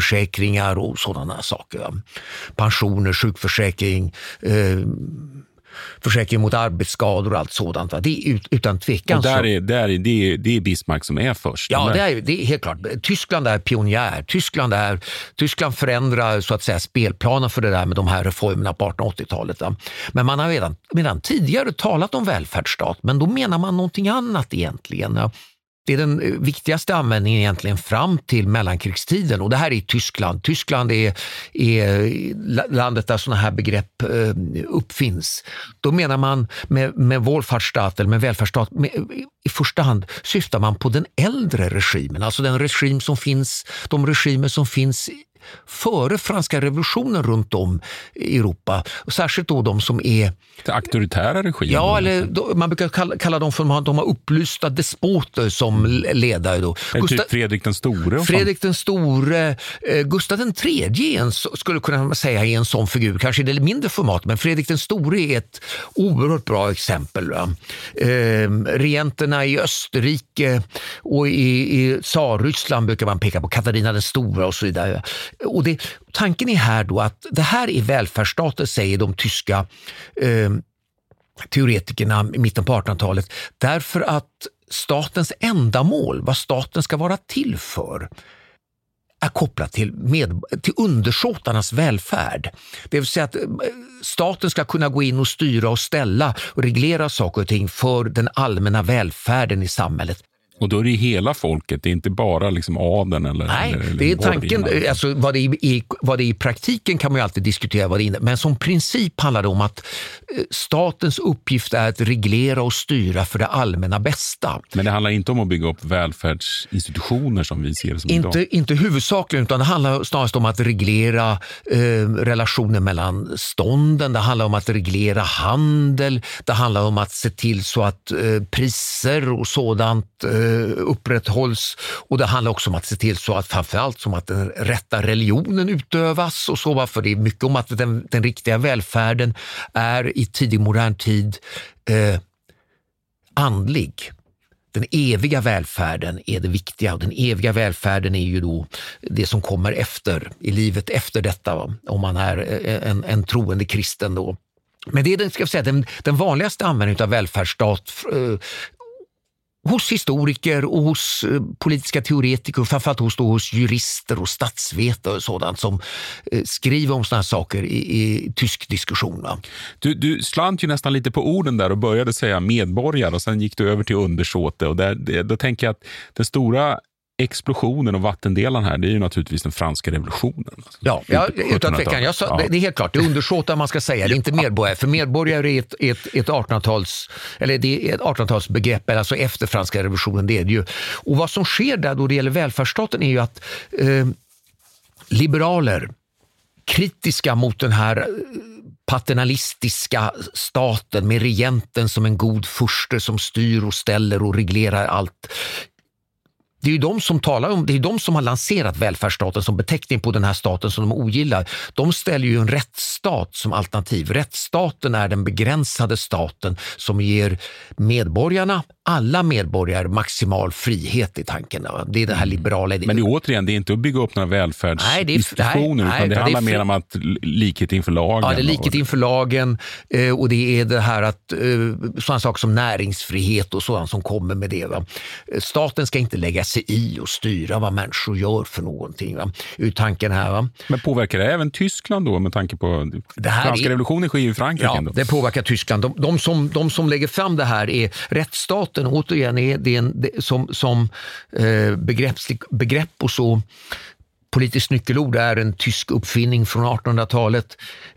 socialförsäkringar och sådana saker. Pensioner, sjukförsäkring, försäkring mot arbetsskador och allt sådant. Va? Det är utan tvekan. Och det är Bismarck som är först. Ja, det är helt klart. Tyskland är pionjär. Tyskland förändrar så att säga spelplanen för det där med de här reformerna på 1880-talet. Va? Men man har redan tidigare talat om välfärdsstat, men då menar man någonting annat egentligen. Ja. Det är den viktigaste användningen egentligen fram till mellankrigstiden, och det här är Tyskland. Tyskland är landet där sådana här begrepp uppfinns. Då menar man med Wohlfahrtsstat eller med välfärdsstat, i första hand syftar man på den äldre regimen, alltså de regimer som finns före franska revolutionen runt om i Europa. Och särskilt då de som är auktoritära regimer. Ja, eller man brukar kalla dem för att de har upplysta despoter som ledare. Då. Typ Fredrik den store. Fredrik den store, Gustav den tredje skulle kunna säga är en sån figur. Kanske i det mindre format, men Fredrik den store är ett oerhört bra exempel. Regenterna i Österrike och i Tsarryssland brukar man peka på Katarina den stora och så vidare. Och tanken är här då att det här är välfärdsstater, säger de tyska teoretikerna i mitten på 1800-talet, därför att statens ändamål, vad staten ska vara till för, är kopplat till undersåtarnas välfärd. Det vill säga att staten ska kunna gå in och styra och ställa och reglera saker och ting för den allmänna välfärden i samhället. Och då är det hela folket, det är inte bara liksom adeln eller... Nej, eller det är tanken. Alltså, vad det är i praktiken kan man ju alltid diskutera vad det innebär. Men som princip handlar det om att statens uppgift är att reglera och styra för det allmänna bästa. Men det handlar inte om att bygga upp välfärdsinstitutioner som vi ser det som idag? Inte huvudsakligen, utan det handlar snarast om att reglera relationer mellan stånden. Det handlar om att reglera handel. Det handlar om att se till så att priser och sådant upprätthålls, och det handlar också om att se till så att framförallt som att den rätta religionen utövas och så, för det är mycket om att den riktiga välfärden är i tidig modern tid andlig. Den eviga välfärden är det viktiga, och den eviga välfärden är ju då det som kommer efter i livet efter detta, om man är en troende kristen då. Men det är den vanligaste användningen av välfärdsstat hos historiker och hos politiska teoretiker, och framförallt hos jurister och statsvetare och sådant som skriver om såna här saker i tysk diskussion. Du slant ju nästan lite på orden där och började säga medborgare, och sen gick du över till undersåte, och då tänker jag att den stora explosionen och vattendelaren här, det är ju naturligtvis den franska revolutionen. Ja, utan tvekan. Det är helt klart, det är undersåtar man ska säga, det är inte medborgare. För medborgare är ett 1800-tals, eller det är ett 1800-talsbegrepp, alltså efter franska revolutionen, det är det ju. Och vad som sker där då det gäller välfärdsstaten är ju att liberaler, kritiska mot den här paternalistiska staten med regenten som en god furste som styr och ställer och reglerar allt. Det är ju de som talar om, det är de som har lanserat välfärdsstaten som beteckning på den här staten som de ogillar. De ställer ju en rättsstat som alternativ. Rättsstaten är den begränsade staten som ger medborgarna, alla medborgare, maximal frihet i tanken. Det är det här liberala. Men det är återigen, det är inte att bygga upp några välfärdsinstitutioner, utan det handlar mer om att likhet inför lagen. Ja, det är likhet inför lagen, och det är det här att sådana saker som näringsfrihet och sådant som kommer med det. Va? Staten ska inte lägga sig i och styra vad människor gör för någonting. Va? Ur tanken här. Va? Men påverkar det även Tyskland då, med tanke på franska revolutionen sker ju i Frankrike? Ja, då. Det påverkar Tyskland. De som lägger fram det här är rättsstaten. Återigen är det som begrepp och så politiskt nyckelord är en tysk uppfinning från 1800-talet.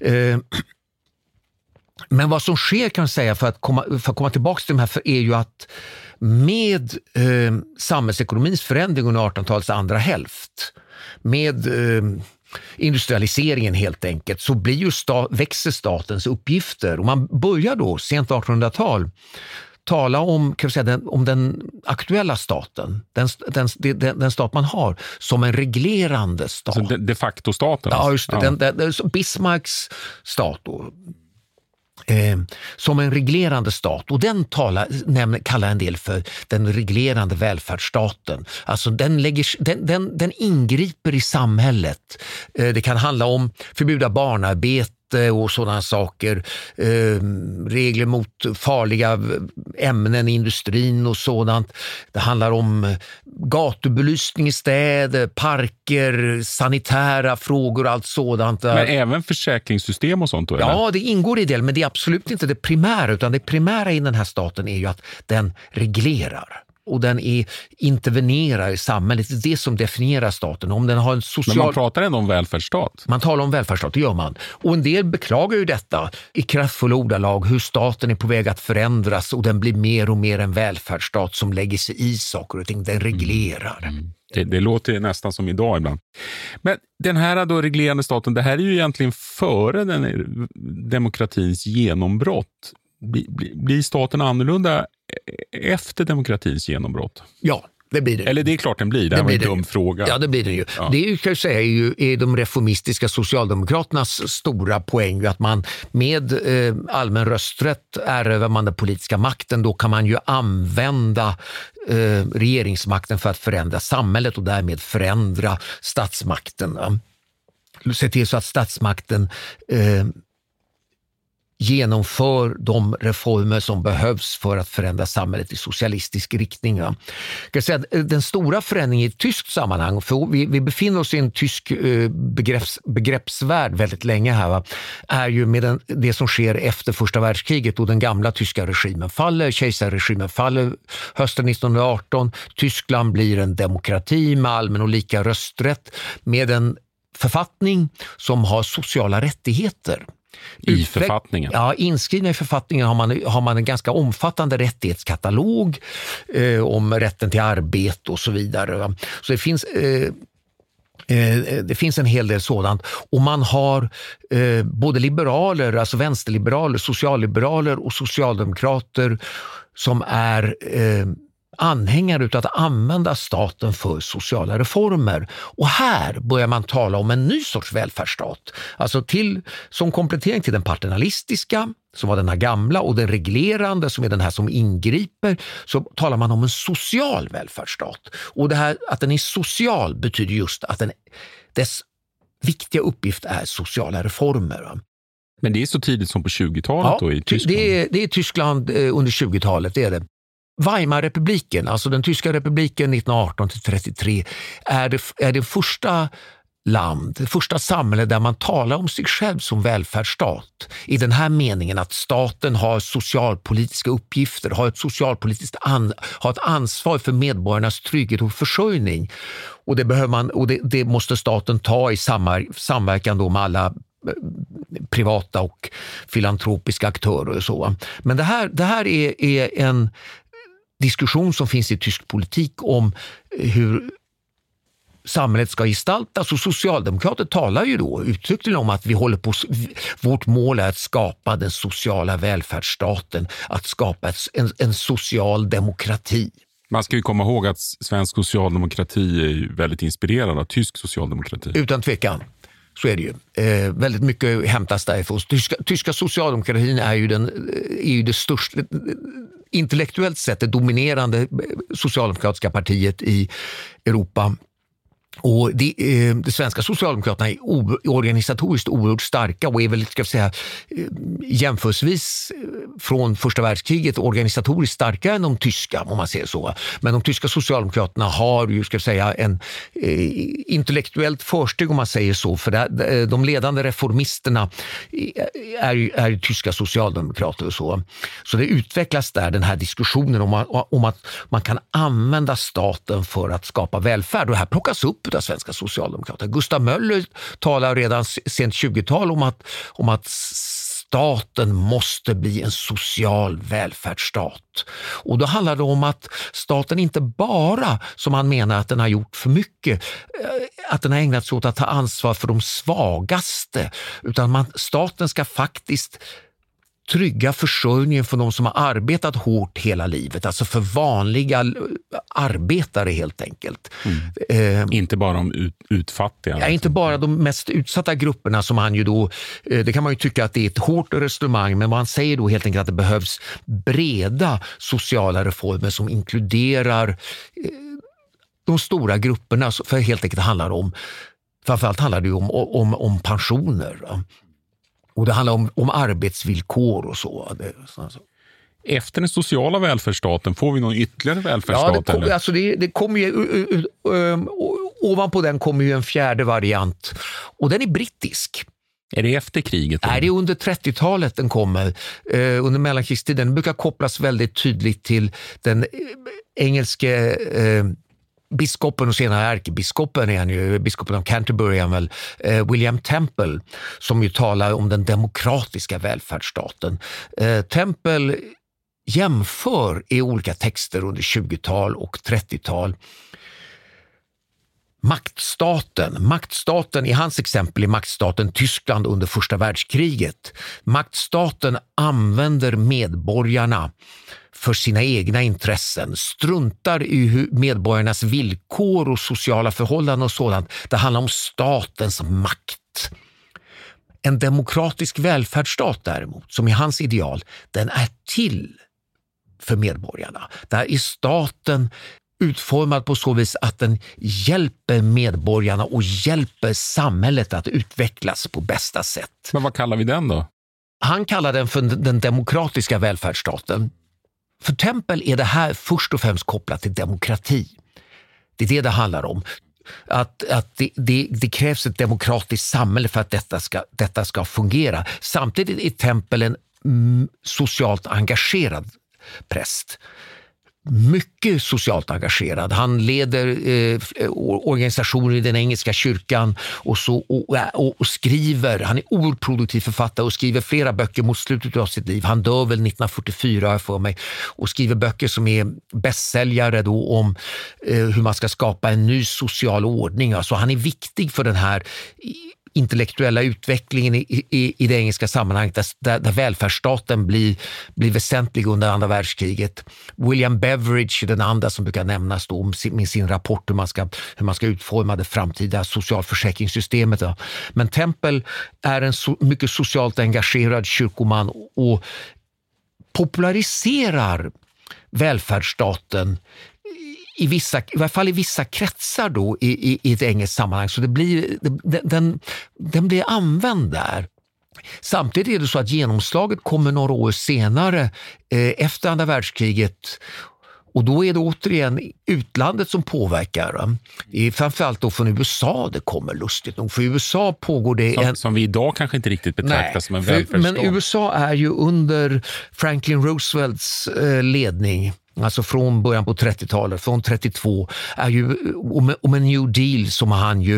Men vad som sker, kan jag säga, för att komma tillbaka till de här, är ju att med samhällsekonomins förändring under 1800-talets andra hälft, med industrialiseringen helt enkelt, så blir ju växer statens uppgifter. Och man börjar då sent 1800-tal tala om, kan vi säga, om den aktuella staten, den stat man har, som en reglerande stat. Alltså de facto staten? Ja, just det. Ja. Bismarcks stat då. Som en reglerande stat, och den kallar en del för den reglerande välfärdsstaten. Alltså den ingriper i samhället. Det kan handla om förbjuda barnarbete, arbete och sådana saker. Regler mot farliga ämnen i industrin och sådant. Det handlar om gatubelysning i städer, parker, sanitära frågor och allt sådant. Men även försäkringssystem och sånt då? Eller? Ja, det ingår i det, men det är absolut inte det primära, utan det primära i den här staten är ju att den reglerar. Och den intervenerar i samhället. Det är det som definierar staten. Om den har en social... Men man pratar ändå om välfärdsstat. Man talar om välfärdsstat, det gör man. Och en del beklagar ju detta i kraftfulla ordalag, hur staten är på väg att förändras och den blir mer och mer en välfärdsstat som lägger sig i saker och ting. Den reglerar. Det låter nästan som idag ibland. Men den här då reglerande staten, det här är ju egentligen före den demokratins genombrott. Blir staten annorlunda efter demokratins genombrott? Ja, det blir det. Eller det är klart den blir, det var en dum fråga. Ja, det blir den ju. Ja. Det är ju, kan jag säga, är de reformistiska socialdemokraternas stora poäng, att man med allmän rösträtt erövrar man den politiska makten. Då kan man ju använda regeringsmakten för att förändra samhället och därmed förändra statsmakten. Se till så att statsmakten genomför de reformer som behövs för att förändra samhället i socialistisk riktning. Jag kan säga att den stora förändringen i ett tyskt sammanhang, för vi befinner oss i en tysk begreppsvärld väldigt länge här, är ju med det som sker efter första världskriget och den gamla tyska regimen faller, kejsarregimen faller hösten 1918, Tyskland blir en demokrati med allmän och lika rösträtt, med en författning som har sociala rättigheter. I författningen? Ja, inskrivna i författningen har man en ganska omfattande rättighetskatalog om rätten till arbete och så vidare. Så det finns en hel del sådant. Och man har både liberaler, alltså vänsterliberaler, socialliberaler och socialdemokrater som är anhängare av att använda staten för sociala reformer. Och här börjar man tala om en ny sorts välfärdsstat. Alltså som komplettering till den paternalistiska, som var den här gamla, och den reglerande, som är den här som ingriper, så talar man om en social välfärdsstat. Och det här att den är social betyder just att dess viktiga uppgift är sociala reformer. Men det är så tidigt som på 20-talet då i Tyskland? Det är Tyskland under 20-talet, det är det. Weimarrepubliken, alltså den tyska republiken 1918-33, är det första samhälle där man talar om sig själv som välfärdsstat. I den här meningen att staten har socialpolitiska uppgifter, har ett ansvar för medborgarnas trygghet och försörjning. Och det måste staten ta i samverkan då med alla privata och filantropiska aktörer och så. Men det här är en diskussion som finns i tysk politik om hur samhället ska gestaltas, och socialdemokrater talar ju då uttryckligen om att vårt mål är att skapa den sociala välfärdsstaten, att skapa en social demokrati. Man ska ju komma ihåg att svensk socialdemokrati är ju väldigt inspirerad av tysk socialdemokrati. Utan tvekan. Så är det ju. Väldigt mycket hämtas därifrån. Tyska socialdemokratin är ju det största, intellektuellt sett det dominerande socialdemokratiska partiet i Europa. Och det svenska socialdemokraterna är organisatoriskt oerhört starka och är väl, ska jag säga, jämförelsevis från första världskriget organisatoriskt starkare än de tyska, om man säger så. Men de tyska socialdemokraterna har ju, ska jag säga, en intellektuellt försteg, om man säger så, för de ledande reformisterna är tyska socialdemokrater och så. Så det utvecklas där, den här diskussionen om att man kan använda staten för att skapa välfärd, och det här plockas upp av svenska socialdemokrater. Gustav Möller talar redan sent 20-tal om att staten måste bli en social välfärdsstat. Och då handlar det om att staten inte bara, som han menar att den har gjort för mycket, att den har ägnat sig åt att ta ansvar för de svagaste, utan staten ska faktiskt trygga försörjningen för de som har arbetat hårt hela livet, alltså för vanliga arbetare helt enkelt. Inte bara de utfattiga. Ja, inte bara de mest utsatta grupperna, som han ju då, det kan man ju tycka att det är ett hårt resonemang, men man säger då helt enkelt att det behövs breda sociala reformer som inkluderar de stora grupperna, för helt enkelt framförallt handlar det ju om pensioner. Och det handlar om arbetsvillkor och så. Efter den sociala välfärdsstaten, får vi någon ytterligare välfärdsstat? Ja, det kommer ju, ovanpå den kommer ju en fjärde variant. Och den är brittisk. Är det efter kriget? Nej, det är under 30-talet den kommer. Under mellankrigstiden. Den brukar kopplas väldigt tydligt till den engelske biskopen och senare ärkebiskopen är han ju, biskopen av Canterbury är han väl, William Temple, som ju talar om den demokratiska välfärdsstaten. Temple jämför i olika texter under 20-tal och 30-tal maktstaten i hans exempel är maktstaten Tyskland under första världskriget. Maktstaten använder medborgarna för sina egna intressen, struntar i medborgarnas villkor och sociala förhållanden och sådant. Det handlar om statens makt. En demokratisk välfärdsstat däremot, som är hans ideal, den är till för medborgarna. Där är staten utformad på så vis att den hjälper medborgarna och hjälper samhället att utvecklas på bästa sätt. Men vad kallar vi den då? Han kallar den för den demokratiska välfärdsstaten. För Temple är det här först och främst kopplat till demokrati. Det är det handlar om. Att det krävs ett demokratiskt samhälle för att detta ska fungera. Samtidigt är Temple en socialt engagerad präst. Mycket socialt engagerad. Han leder organisationer i den engelska kyrkan och skriver. Han är oerproduktiv författare och skriver flera böcker mot slutet av sitt liv. Han dör väl 1944 för mig och skriver böcker som är bästsäljare då om hur man ska skapa en ny social ordning. Alltså han är viktig för den här intellektuella utvecklingen i det engelska sammanhanget där välfärdsstaten blir väsentlig under andra världskriget. William Beveridge, den andra som brukar nämnas då med sin rapport hur man ska utforma det framtida socialförsäkringssystemet. Men Temple är en mycket socialt engagerad kyrkoman och populariserar välfärdsstaten i alla fall i vissa kretsar då i ett engelskt sammanhang, så den blir använd där. Samtidigt är det så att genomslaget kommer några år senare efter andra världskriget, och då är det återigen utlandet som påverkar. Det är framförallt då från USA det kommer, lustigt nog. För i USA pågår det som vi idag kanske inte riktigt betraktar som en välfärdsstat. Men USA är ju under Franklin Roosevelts ledning, alltså från början på 30-talet, från 32, är ju om en New Deal som han ju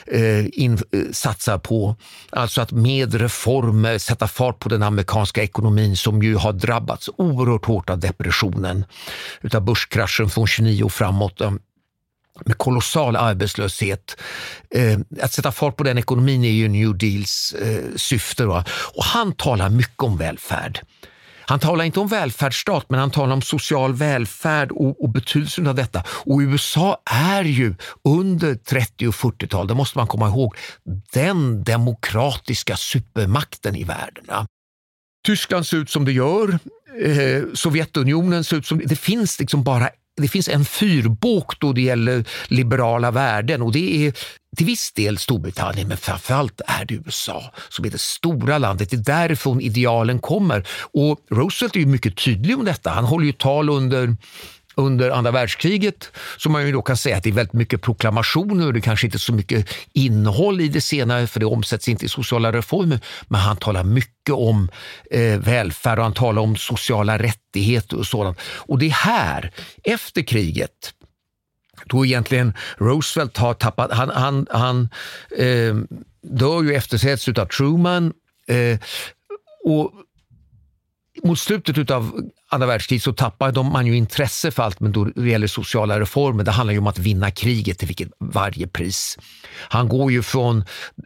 satsar på. Alltså att med reformer sätta fart på den amerikanska ekonomin som ju har drabbats oerhört hårt av depressionen, utav börskraschen från 29 och framåt, med kolossal arbetslöshet. Att sätta fart på den ekonomin är ju New Deals syfte då. Och han talar mycket om välfärd. Han talar inte om välfärdsstat, men han talar om social välfärd och betydelsen av detta. Och USA är ju under 30- och 40-tal, det måste man komma ihåg, den demokratiska supermakten i världen. Tyskland ser ut som det gör, Sovjetunionen ser ut som det finns liksom bara. Det finns en fyrbåk då det gäller liberala värden, och det är till viss del Storbritannien, men framförallt är det USA som är det stora landet. Det är därifrån idealen kommer. Och Roosevelt är ju mycket tydlig om detta. Han håller ju tal under andra världskriget, som man ju då kan säga att det är väldigt mycket proklamationer och det kanske inte är så mycket innehåll i det senare, för det omsätts inte i sociala reformer, men han talar mycket om välfärd och han talar om sociala rättigheter och sådant. Och det är här, efter kriget, då egentligen Roosevelt har tappat, han dör ju eftersätts utav Truman, och mot slutet av andra världskriget så tappar man ju intresse för allt, men då det gäller sociala reformer. Det handlar ju om att vinna kriget till varje pris. Han går ju från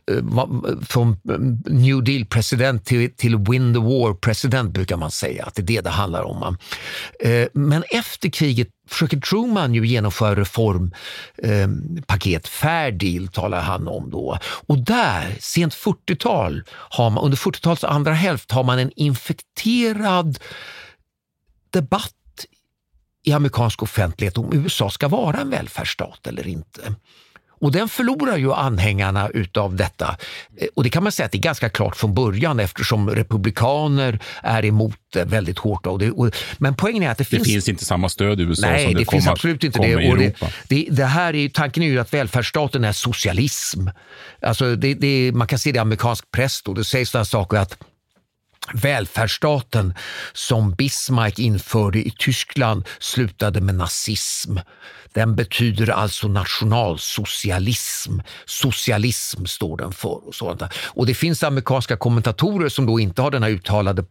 New Deal-president till win the war-president, brukar man säga. Att det är det handlar om. Men efter kriget försöker Truman ju genomföra reformpaket. Fair deal talar han om då. Och där, sent 40-tal, under 40-talets andra hälft har man en infekterad debatt i amerikansk offentlighet om USA ska vara en välfärdsstat eller inte. Och den förlorar ju anhängarna utav detta. Och det kan man säga att det är ganska klart från början eftersom republikaner är emot det väldigt hårt. Men poängen är att det finns inte samma stöd i USA. Nej, som det finns absolut inte det. Och det här är, tanken är ju att välfärdsstaten är socialism. Alltså man kan se det i amerikansk press då. Det sägs sådana saker att välfärdsstaten som Bismarck införde i Tyskland slutade med nazism. Den betyder alltså nationalsocialism. Socialism står den för. Och sånt där. Och det finns amerikanska kommentatorer som då inte har den här uttalade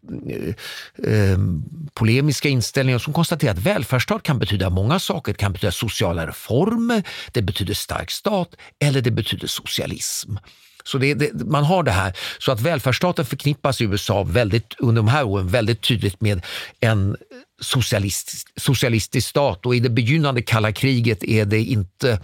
polemiska inställningen som konstaterar att välfärdsstat kan betyda många saker. Det kan betyda sociala reformer, det betyder stark stat eller det betyder socialism. Så man har det här. Så att välfärdsstaten förknippas i USA under de här åren väldigt tydligt med en socialistisk stat. Och i det begynnande kalla kriget är det inte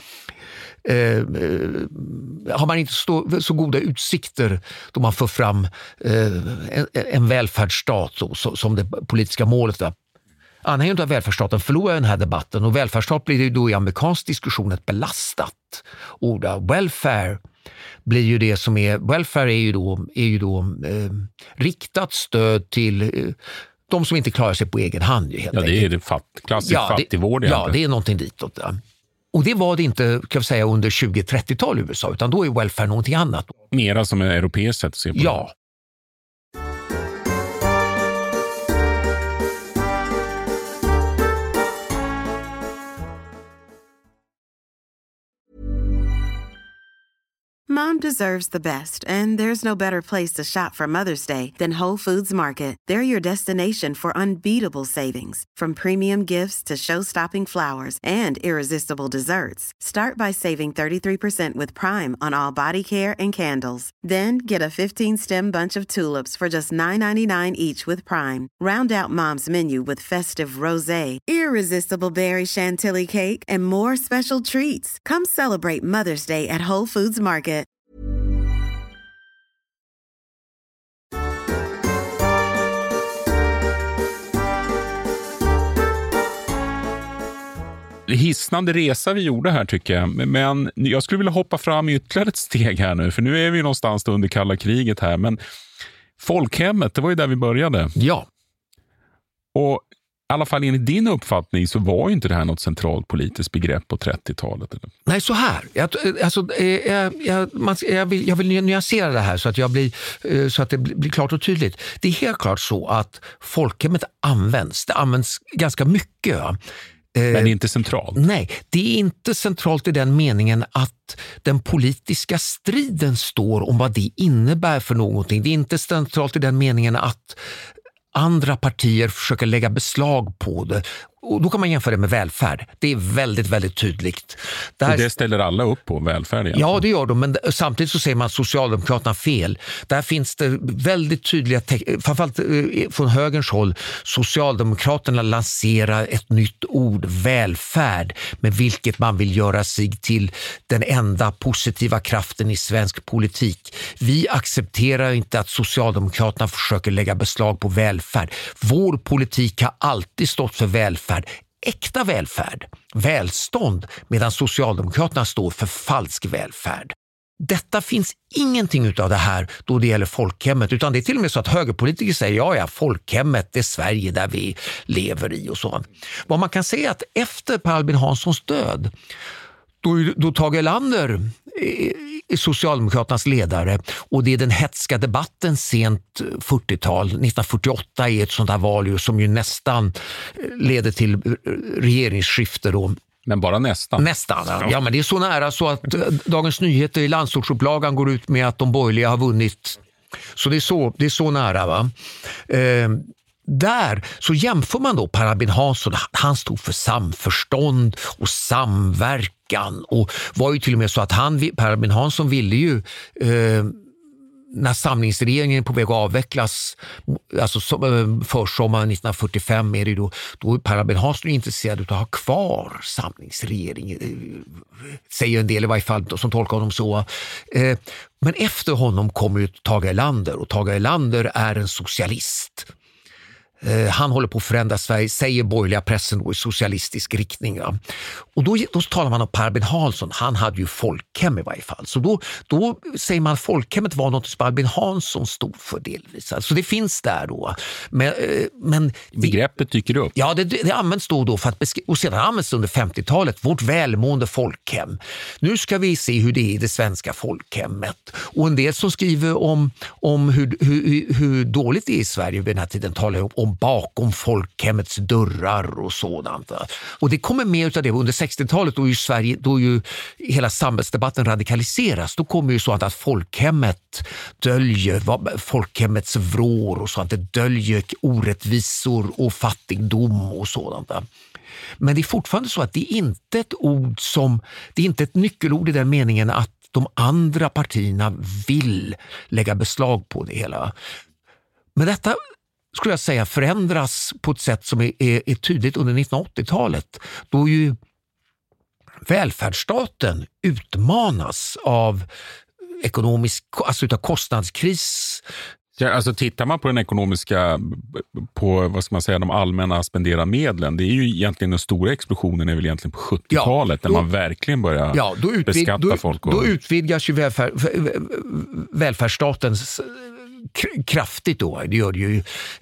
har man inte så goda utsikter då man får fram en välfärdsstat som det politiska målet. Anhängare av välfärdsstaten förlorar den här debatten och välfärdsstat blir ju då i amerikansk diskussion ett belastat ord. Welfare blir ju det som är, welfare är ju då riktat stöd till de som inte klarar sig på egen hand. Helt enkelt. Det är det klassisk fattigvård. Ja, det är någonting ditåt. Och det var det inte, kan vi säga, under 20-30-tal i USA, utan då är welfare någonting annat. Mera som en europeisk sätt att se på det. Ja. Mom deserves the best, and there's no better place to shop for Mother's Day than Whole Foods Market. They're your destination for unbeatable savings, from premium gifts to show-stopping flowers and irresistible desserts. Start by saving 33% with Prime on all body care and candles. Then get a 15-stem bunch of tulips for just $9.99 each with Prime. Round out Mom's menu with festive rosé, irresistible berry chantilly cake, and more special treats. Come celebrate Mother's Day at Whole Foods Market. Hisnande resa vi gjorde här tycker jag. Men jag skulle vilja hoppa fram ytterligare ett steg här nu. För nu är vi någonstans under kalla kriget här. Men folkhemmet, det var ju där vi började. Ja. Och i alla fall enligt din uppfattning så var ju inte det här något centralt politiskt begrepp på 30-talet. Eller? Nej, så här. Jag vill nyansera det här så att det blir klart och tydligt. Det är helt klart så att folkhemmet används. Det används ganska mycket. Men det är inte centralt? Nej, det är inte centralt i den meningen att den politiska striden står om vad det innebär för någonting. Det är inte centralt i den meningen att andra partier försöker lägga beslag på det. Och då kan man jämföra det med välfärd. Det är väldigt, väldigt tydligt. Och det ställer alla upp på, välfärd egentligen. Ja, det gör de, men samtidigt så säger man att Socialdemokraterna fel. Där finns det väldigt tydliga framförallt från högerns håll. Socialdemokraterna lanserar ett nytt ord, välfärd, med vilket man vill göra sig till den enda positiva kraften i svensk politik. Vi accepterar inte att Socialdemokraterna försöker lägga beslag på välfärd. Vår politik har alltid stått för välfärd. Äkta välfärd, välstånd, medan Socialdemokraterna står för falsk välfärd. Detta finns ingenting utav det här då det gäller folkhemmet, utan det är till och med så att högerpolitiker säger ja, folkhemmet, det är Sverige där vi lever i och så. Vad man kan säga att efter Per Albin Hanssons död, då Tage Erlander är Socialdemokraternas ledare och det är den hetska debatten sent 40-tal, 1948 är ett sånt här val som ju nästan leder till regeringsskifte då. Men bara nästan. Nästan, ja, men det är så nära så att Dagens Nyheter i landsortsupplagan går ut med att de borgerliga har vunnit. Så det är så nära, va? Där så jämför man då Per Albin Hansson, han stod för samförstånd och samverkan och var ju till och med så att Per Albin Hansson ville ju när samlingsregeringen är på väg att avvecklas, alltså försommaren 1945 är det då är Per Albin Hansson intresserad av att ha kvar samlingsregeringen, säger en del i varje fall som tolkar honom så. Men efter honom kommer ju Tage Erlander och Tage Erlander är en socialist. Han håller på att förändra Sverige, säger borgerliga pressen då, i socialistisk riktning. Ja. Och då talar man om Per Albin Hansson. Han hade ju folkhem i varje fall. Så då säger man att folkhemmet var något som Albin Hansson stod för delvis. Så det finns där då. Men begreppet dyker upp. Ja, det används då för att och sedan används under 50-talet, vårt välmående folkhem. Nu ska vi se hur det är i det svenska folkhemmet. Och en del som skriver om hur dåligt det är i Sverige vid den här tiden talar om bakom folkhemmets dörrar och sådant. Och det kommer mer av det under 60-talet då ju hela samhällsdebatten radikaliseras. Då kommer ju så att folkhemmet döljer folkhemmets vrår och sånt. Det döljer orättvisor och fattigdom och sådant. Men det är fortfarande så att det är inte ett nyckelord i den meningen att de andra partierna vill lägga beslag på det hela. Men detta skulle jag säga förändras på ett sätt som är tydligt under 1980-talet. Då ju välfärdsstaten utmanas av utav kostnadskris. Ja, alltså tittar man på den ekonomiska, på vad ska man säga, de allmänna spenderade medlen, det är ju egentligen den stora explosionen är väl egentligen på 70-talet när man verkligen börjar beskatta folk. Då utvidgas ju välfärdsstatens kraftigt då. Det gör det ju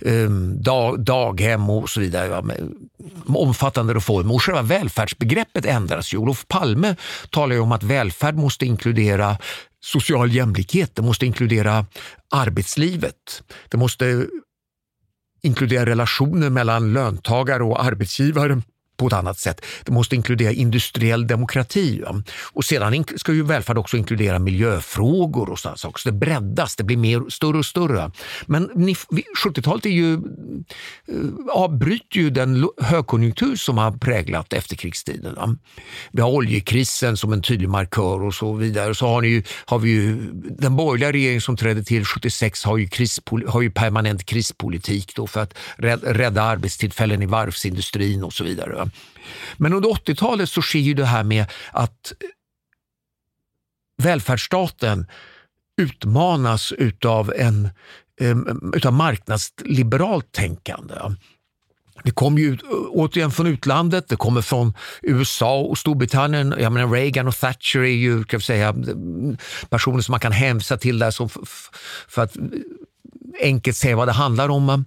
daghem och så vidare med omfattande reformer. Och själva välfärdsbegreppet ändras ju. Olof Palme talar ju om att välfärd måste inkludera social jämlikhet, det måste inkludera arbetslivet, det måste inkludera relationer mellan löntagare och arbetsgivare på ett annat sätt. Det måste inkludera industriell demokrati. Och sedan ska ju välfärd också inkludera miljöfrågor och sådana saker. Så det breddas, det blir större och större. Men 70-talet avbryter ju den högkonjunktur som har präglat efterkrigstiden. Vi har oljekrisen som en tydlig markör och så vidare. Så har vi ju den borgerliga regeringen som trädde till 76 har ju permanent krispolitik då för att rädda arbetstillfällen i varvsindustrin och så vidare. Men under 80-talet så sker ju det här med att välfärdsstaten utmanas utav marknadsliberalt tänkande. Det kommer ju återigen från utlandet, det kommer från USA och Storbritannien. Jag menar, Reagan och Thatcher är ju, kan jag säga, personer som man kan hänvisa till där som för att enkelt säga vad det handlar om.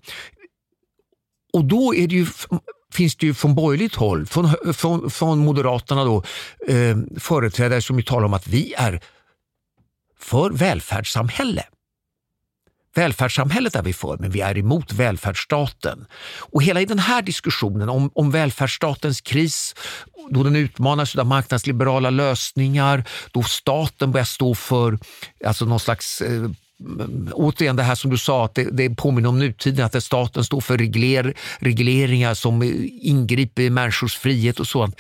Och då finns det ju från borgerligt håll, från Moderaterna då, företrädare som ju talar om att vi är för välfärdssamhälle. Välfärdssamhället är vi för, men vi är emot välfärdsstaten. Och hela i den här diskussionen om välfärdsstatens kris, då den utmanas av marknadsliberala lösningar, då staten börjar stå för alltså någon slags återigen det här som du sa, att det påminner om nutiden, att staten står för regleringar som ingriper i människors frihet och sånt.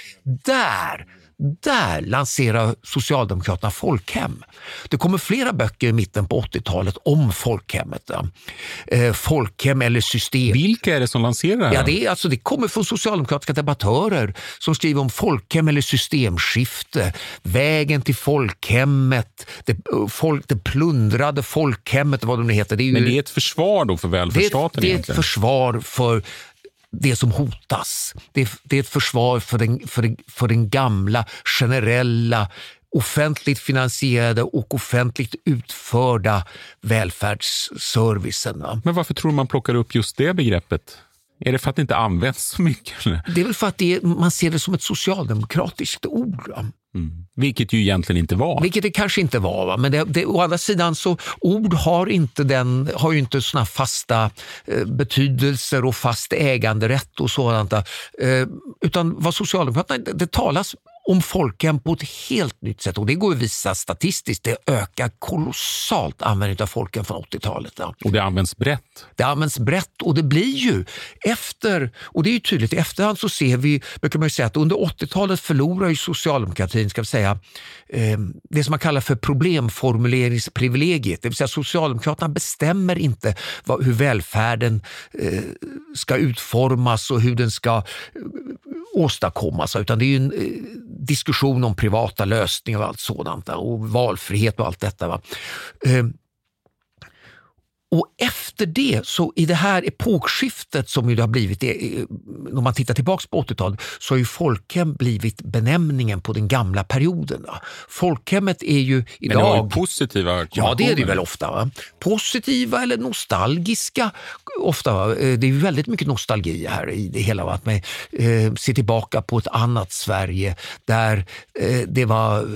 Där lanserar Socialdemokraterna folkhem. Det kommer flera böcker i mitten på 80-talet om folkhemmet. Folkhem eller system. Vilka är det som lanserar det här? Ja, det kommer från socialdemokratiska debattörer som skriver om folkhem eller systemskifte. Vägen till folkhemmet. Det plundrade folkhemmet, vad det nu heter. Men det är ett försvar då för välfärdsstaten det är egentligen? Ett försvar för det som hotas. Det är ett försvar för den gamla, generella, offentligt finansierade och offentligt utförda välfärdsservicen. Men varför tror man plockar upp just det begreppet? Är det för att det inte används så mycket? Eller? Det är väl för att man ser det som ett socialdemokratiskt ord. Vilket ju egentligen inte var. Vilket det kanske inte var. Va? Men å andra sidan så ord har ju inte såna fasta betydelser och fast äganderätt och sådant. Utan vad Socialdemokraterna, det talas om folkhem på ett helt nytt sätt. Och det går att visa statistiskt. Det ökar kolossalt användning av folkhem från 80-talet. Ja. Och det används brett. Det används brett och det blir ju och det är ju tydligt, i efterhand så ser vi, brukar man ju säga att under 80-talet förlorar ju socialdemokratin, ska vi säga, det som man kallar för problemformuleringsprivilegiet. Det vill säga Socialdemokraterna bestämmer inte hur välfärden ska utformas och hur den ska åstadkommas, utan det är ju en diskussion om privata lösningar och allt sådant där, och valfrihet och allt detta. Va? Och efter det, så i det här epokskiftet som ju det har blivit, när man tittar tillbaka på 80-talet, så har ju folkhem blivit benämningen på den gamla perioden. Folkhemmet är ju idag... Men det har ju positiva... Ja, det är det väl ofta. Va? Positiva eller nostalgiska ofta. Va? Det är ju väldigt mycket nostalgi här i det hela. Va? Att man ser tillbaka på ett annat Sverige där det var...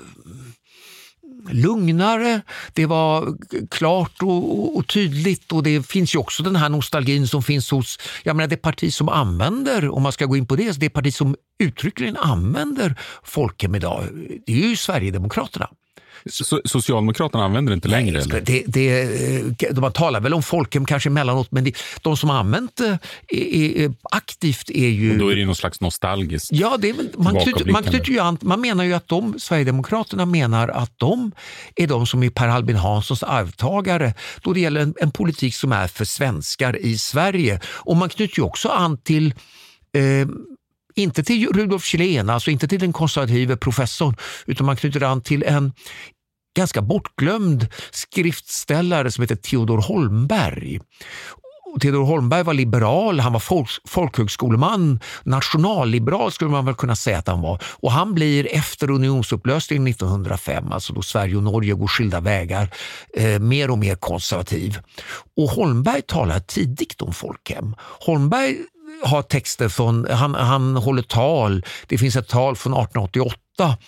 lugnare, det var klart och tydligt, och det finns ju också den här nostalgin som finns hos, jag menar, det parti som använder, om man ska gå in på det parti som uttryckligen använder folkhem idag, det är ju Sverigedemokraterna. Socialdemokraterna använder det inte längre? Man talar väl om folkhem kanske emellanåt, men de som använt det aktivt är ju... Och då är det någon slags nostalgiskt. Ja, det är väl, man menar ju att Sverigedemokraterna menar att de är de som är Per Albin Hanssons arvtagare då det gäller en politik som är för svenskar i Sverige. Och man knyter ju också an till... inte till Rudolf Kjellén, alltså inte till den konservativa professorn, utan man knyter an till en ganska bortglömd skriftställare som heter Theodor Holmberg. Theodor Holmberg var liberal, han var folkhögskoleman, nationalliberal skulle man väl kunna säga att han var. Och han blir efter unionsupplösningen 1905, alltså då Sverige och Norge går skilda vägar, mer och mer konservativ. Och Holmberg talar tidigt om folkhem. Holmberg har texter från, han håller tal, det finns ett tal från 1888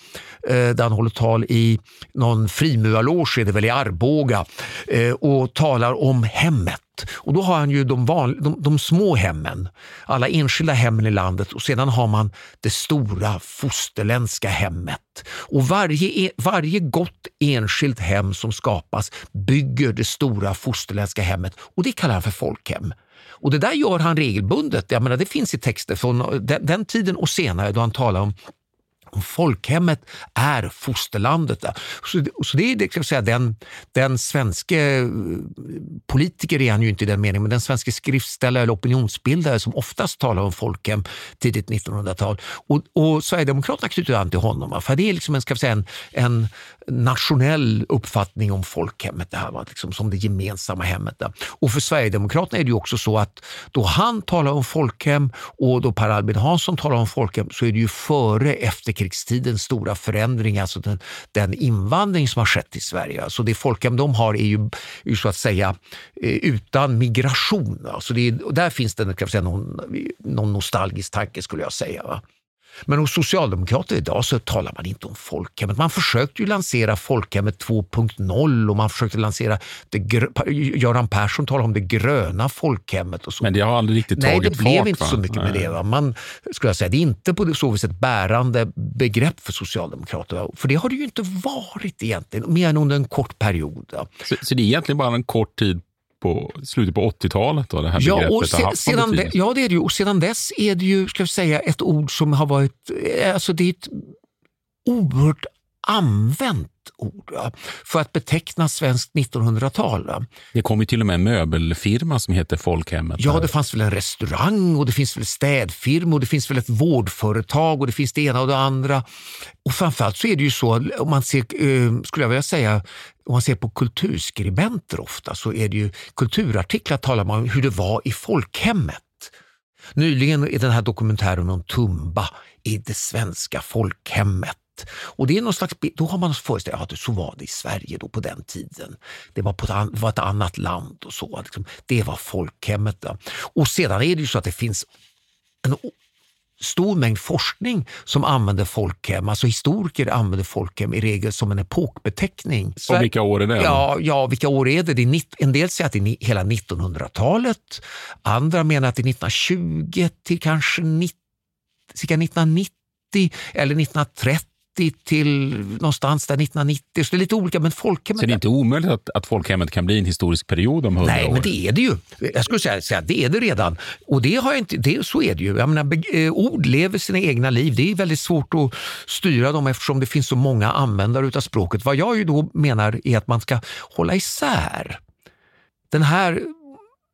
där han håller tal i någon frimurarloge, det är väl i Arboga, och talar om hemmet. Och då har han ju de små hemmen, alla enskilda hemmen i landet, och sedan har man det stora fosterländska hemmet. Och varje gott enskilt hem som skapas bygger det stora fosterländska hemmet, och det kallar han för folkhem. Och det där gör han regelbundet. Jag menar, det finns i texter från den tiden och senare då han talar om folkhemmet är fosterlandet. Så det är, kan jag säga, den svenska politiker är han ju inte i den meningen, men den svenska skriftställare eller opinionsbildare som oftast talar om folkhem tidigt 1900-tal. Och Sverigedemokraterna knyter an till honom. För det är liksom en nationell uppfattning om folkhemmet, det här var liksom som det gemensamma hemmet där. Och för Sverigedemokraterna är det ju också så att då han talar om folkhem och då Per Albin Hansson talar om folkhem, så är det ju före efterkrigstidens stora förändring, alltså den invandring som har skett i Sverige. Alltså det folkhem de har är ju så att säga utan migration. Alltså där finns det, kan jag säga, någon nostalgisk tanke, skulle jag säga, va? Men hos socialdemokrater idag så talar man inte om folkhemmet. Man försökte ju lansera folkhemmet 2.0 och man försökte lansera Göran Persson talar om det gröna folkhemmet och så. Men det har aldrig riktigt tagit fart. Nej, det blev inte så mycket med det. Va? Man skulle säga, det är inte på så vis ett bärande begrepp för socialdemokrater. Va? För det har det ju inte varit egentligen, mer än under en kort period. Va? Så det är egentligen bara en kort tid på slutet på 80-talet då, det här begreppet har haft betydelse. Ja, det är det ju. Och sedan dess är det ju, ska jag säga, ett ord som har varit, alltså det är ett oerhört använt ord för att beteckna svenskt 1900-tal. Det kom ju till och med en möbelfirma som heter Folkhemmet. Ja, det fanns väl en restaurang och det finns väl städfirma och det finns väl ett vårdföretag och det finns det ena och det andra. Och framförallt så är det ju så, om man ser, skulle jag vilja säga, om man ser på kulturskribenter ofta, så är det ju kulturartiklar talar man om hur det var i folkhemmet. Nyligen är den här dokumentären om Tumba i det svenska folkhemmet. Och det är någon slags, då har man föreställt att så var det i Sverige då på den tiden. Det var ett annat land och så. Liksom, det var folkhemmet. Då. Och sedan är det ju så att det finns en stor mängd forskning som använder folkhem. Alltså historiker använder folkhem i regel som en epokbeteckning. Och vilka år är det? Ja, vilka år är det? En del säger att det är hela 1900-talet. Andra menar att det är 1920 till kanske cirka 1990 eller 1930 till någonstans där 1990. Så det är lite olika, men folkhemmet... Så det är inte omöjligt att folkhemmet kan bli en historisk period om 100 år? Nej, men det är det ju. Jag skulle säga det är det redan. Och det har jag inte, så är det ju. Jag menar, ord lever sina egna liv. Det är väldigt svårt att styra dem eftersom det finns så många användare utav språket. Vad jag ju då menar är att man ska hålla isär den här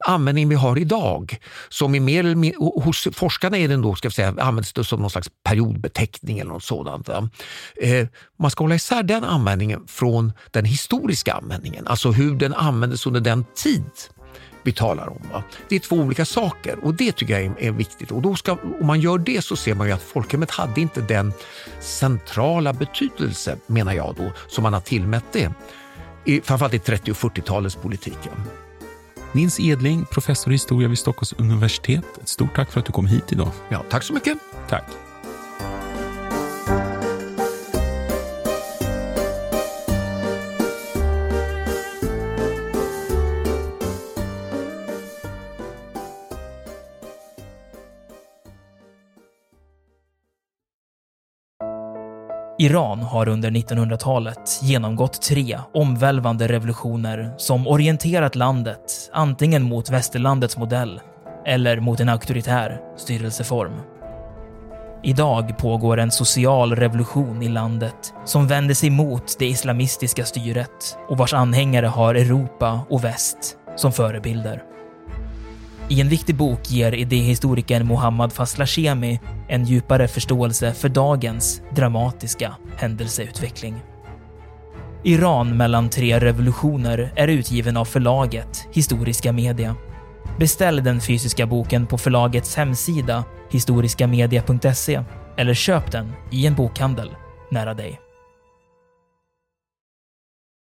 användning vi har idag, som är mer eller mindre, hos forskarna är den då, ska vi säga, används det som någon slags periodbeteckning eller något sådant. Man ska hålla isär den användningen från den historiska användningen, alltså hur den användes under den tid vi talar om. Va? Det är två olika saker och det tycker jag är viktigt. Och då om man gör det så ser man ju att folkhemmet hade inte den centrala betydelse, menar jag då, som man har tillmätt det. Framförallt i 30- och 40-talets politiken. Nils Edling, professor i historia vid Stockholms universitet. Ett stort tack för att du kom hit idag. Ja, tack så mycket. Tack. Iran har under 1900-talet genomgått 3 omvälvande revolutioner som orienterat landet antingen mot västerlandets modell eller mot en auktoritär styrelseform. Idag pågår en social revolution i landet som vänder sig mot det islamistiska styret och vars anhängare har Europa och väst som förebilder. I en viktig bok ger idéhistorikern Mohammad Faslashemi en djupare förståelse för dagens dramatiska händelseutveckling. Iran mellan 3 revolutioner är utgiven av förlaget Historiska Media. Beställ den fysiska boken på förlagets hemsida historiskamedia.se eller köp den i en bokhandel nära dig.